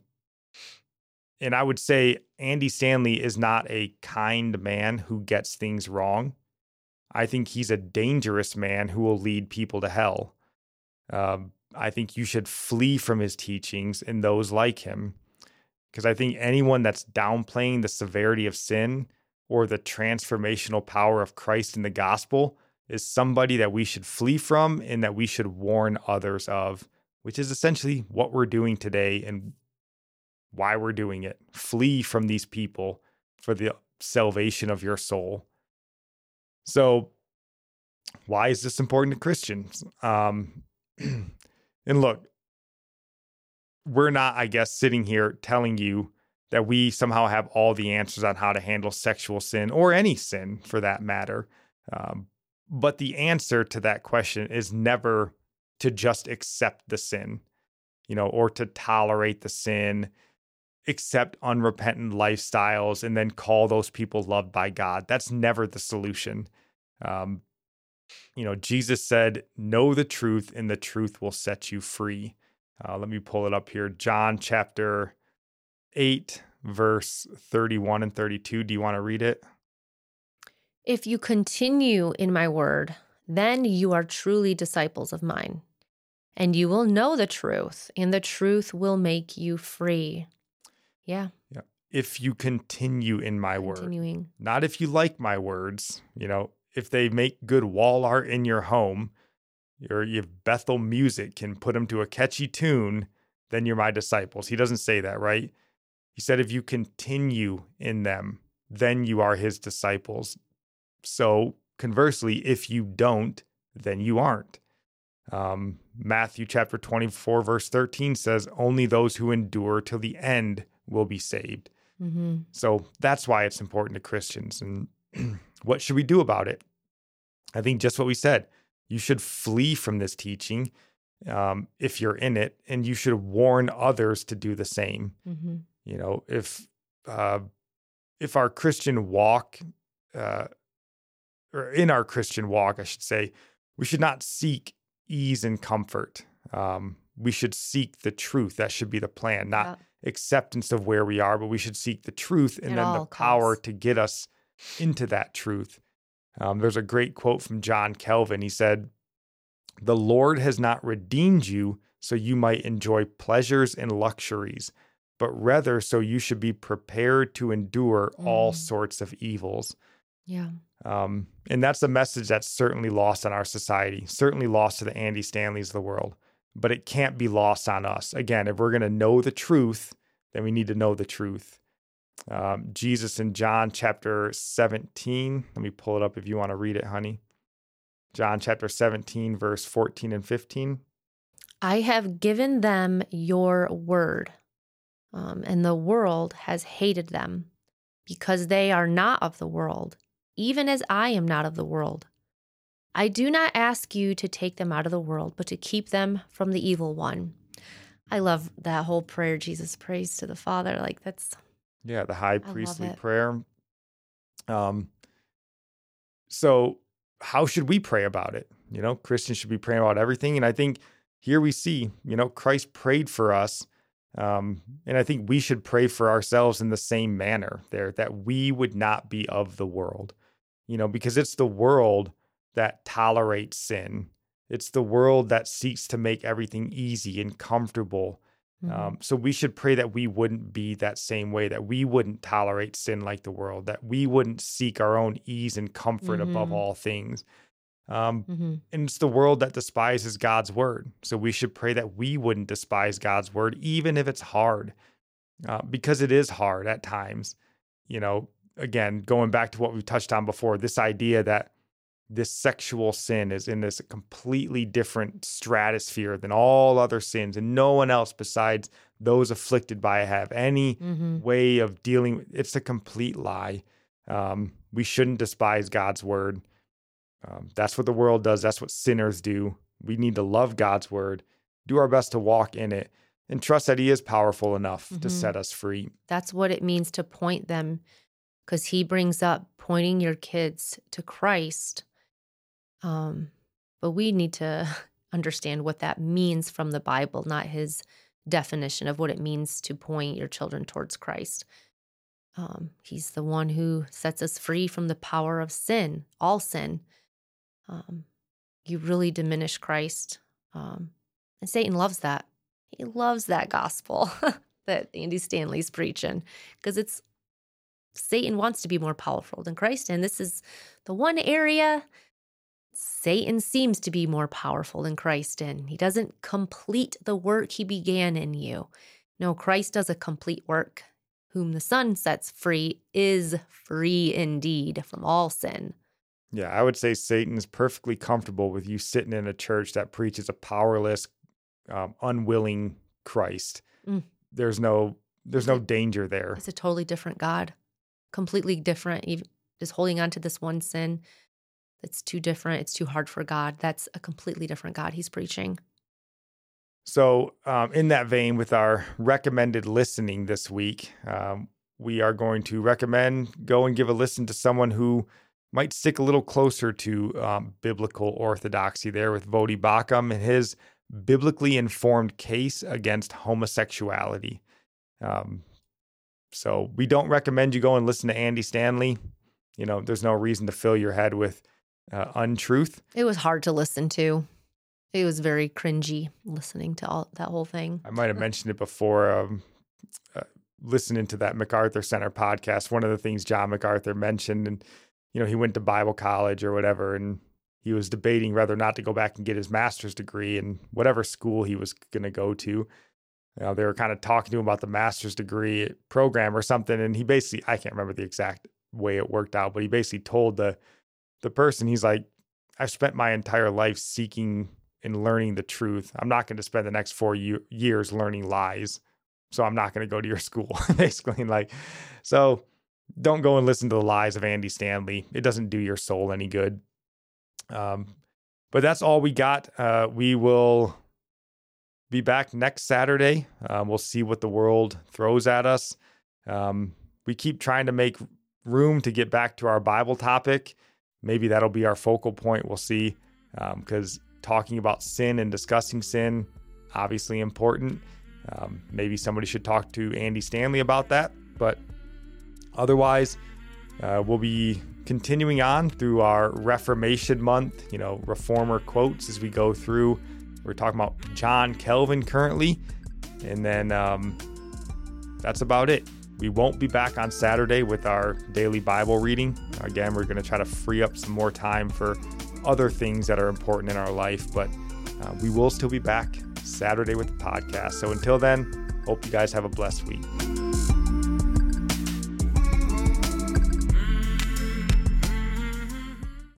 and I would say Andy Stanley is not a kind man who gets things wrong. I think he's a dangerous man who will lead people to hell. Um, I think you should flee from his teachings and those like him, because I think anyone that's downplaying the severity of sin or the transformational power of Christ in the gospel is somebody that we should flee from and that we should warn others of, which is essentially what we're doing today and why we're doing it. Flee from these people for the salvation of your soul. So why is this important to Christians? Um, and look, we're not, I guess, sitting here telling you that we somehow have all the answers on how to handle sexual sin or any sin for that matter. Um, but the answer to that question is never to just accept the sin, you know, or to tolerate the sin, accept unrepentant lifestyles, and then call those people loved by God. That's never the solution. Um, you know, Jesus said, know the truth and the truth will set you free. Uh, let me pull it up here. John chapter eight, verse thirty-one and thirty-two. Do you want to read it? If you continue in my word, then you are truly disciples of mine, and you will know the truth, and the truth will make you free. Yeah. Yeah. If you continue in my word, Continuing. not if you like my words, you know, if they make good wall art in your home, or you have Bethel music can put them to a catchy tune, then you're my disciples. He doesn't say that, right? He said, if you continue in them, then you are his disciples. So conversely, if you don't, then you aren't. Um, Matthew chapter twenty-four, verse thirteen says, only those who endure till the end will be saved. Mm-hmm. So that's why it's important to Christians. And what should we do about it? I think just what we said. You should flee from this teaching um, if you're in it, and you should warn others to do the same. Mm-hmm. You know, if uh, if our Christian walk, uh, or in our Christian walk, I should say, we should not seek ease and comfort. Um, we should seek the truth. That should be the plan, not Yeah. acceptance of where we are, but we should seek the truth and At then the all power costs. to get us into that truth. Um, there's a great quote from John Calvin. He said, the Lord has not redeemed you so you might enjoy pleasures and luxuries, but rather so you should be prepared to endure all Mm. sorts of evils. Yeah. Um, and that's a message that's certainly lost on our society, certainly lost to the Andy Stanleys of the world, but it can't be lost on us. Again, if we're going to know the truth, then we need to know the truth. Um, Jesus in John chapter seventeen, let me pull it up if you want to read it, honey. John chapter seventeen, verse fourteen and fifteen. I have given them your word, um, and the world has hated them because they are not of the world, even as I am not of the world. I do not ask you to take them out of the world, but to keep them from the evil one. I love that whole prayer Jesus prays to the Father. Like that's, Yeah, the high love priestly it. prayer. Um, so how should we pray about it? You know, Christians should be praying about everything. And I think here we see, you know, Christ prayed for us. Um, and I think we should pray for ourselves in the same manner there, that we would not be of the world, you know, because it's the world that tolerates sin. It's the world that seeks to make everything easy and comfortable. Mhm. Um, so we should pray that we wouldn't be that same way, that we wouldn't tolerate sin like the world, that we wouldn't seek our own ease and comfort above Mhm. all things. Um, Mhm. and it's the world that despises God's word. So we should pray that we wouldn't despise God's word, even if it's hard, uh, because it is hard at times. You know, again, going back to what we touched on before, this idea that this sexual sin is in this completely different stratosphere than all other sins, and no one else besides those afflicted by it have any Mhm. way of dealing with. It's a complete lie. Um, we shouldn't despise God's word. Um, that's what the world does. That's what sinners do. We need to love God's word, do our best to walk in it, and trust that he is powerful enough to Mhm. set us free. That's what it means to point them, because he brings up pointing your kids to Christ. Um, but we need to understand what that means from the Bible, not his definition of what it means to point your children towards Christ. Um, he's the one who sets us free from the power of sin, all sin. Um, you really diminish Christ. Um, and Satan loves that. He loves that gospel that Andy Stanley's preaching, because it's Satan wants to be more powerful than Christ. And this is the one area Satan seems to be more powerful than Christ in. He doesn't complete the work he began in you. No, Christ does a complete work. Whom the Son sets free is free indeed from all sin. Yeah, I would say Satan is perfectly comfortable with you sitting in a church that preaches a powerless, um, unwilling Christ. Mm. There's no, there's It's no a- danger there. It's a totally different God, completely different. Even just holding on to this one sin that's too different. It's too hard for God. That's a completely different God he's preaching. So, um, in that vein, with our recommended listening this week, um, we are going to recommend go and give a listen to someone who might stick a little closer to um, biblical orthodoxy there with Vodi Bakum and his biblically informed case against homosexuality. Um, so we don't recommend you go and listen to Andy Stanley. You know, there's no reason to fill your head with uh, untruth. It was hard to listen to. It was very cringy listening to all that whole thing. I might have mentioned it before. Um, uh, listening to that MacArthur Center podcast, one of the things John MacArthur mentioned, and you know, he went to Bible college or whatever, and he was debating whether or not to go back and get his master's degree in whatever school he was going to go to. You know, they were kind of talking to him about the master's degree program or something, and he basically, I can't remember the exact way it worked out, but he basically told the the person, he's like, I've spent my entire life seeking and learning the truth. I'm not going to spend the next four year, years learning lies. So I'm not going to go to your school, basically. Like, so don't go and listen to the lies of Andy Stanley. It doesn't do your soul any good. Um, but that's all we got. Uh, we will be back next Saturday. Um, we'll see what the world throws at us. Um, we keep trying to make room to get back to our Bible topic. Maybe that'll be our focal point. We'll see. Because um, talking about sin and discussing sin, obviously important. Um, maybe somebody should talk to Andy Stanley about that. But otherwise, uh, we'll be continuing on through our Reformation month, you know, Reformer quotes as we go through. We're talking about John Calvin currently. And then um, that's about it. We won't be back on Saturday with our daily Bible reading. Again, we're going to try to free up some more time for other things that are important in our life, but uh, we will still be back Saturday with the podcast. So until then, hope you guys have a blessed week.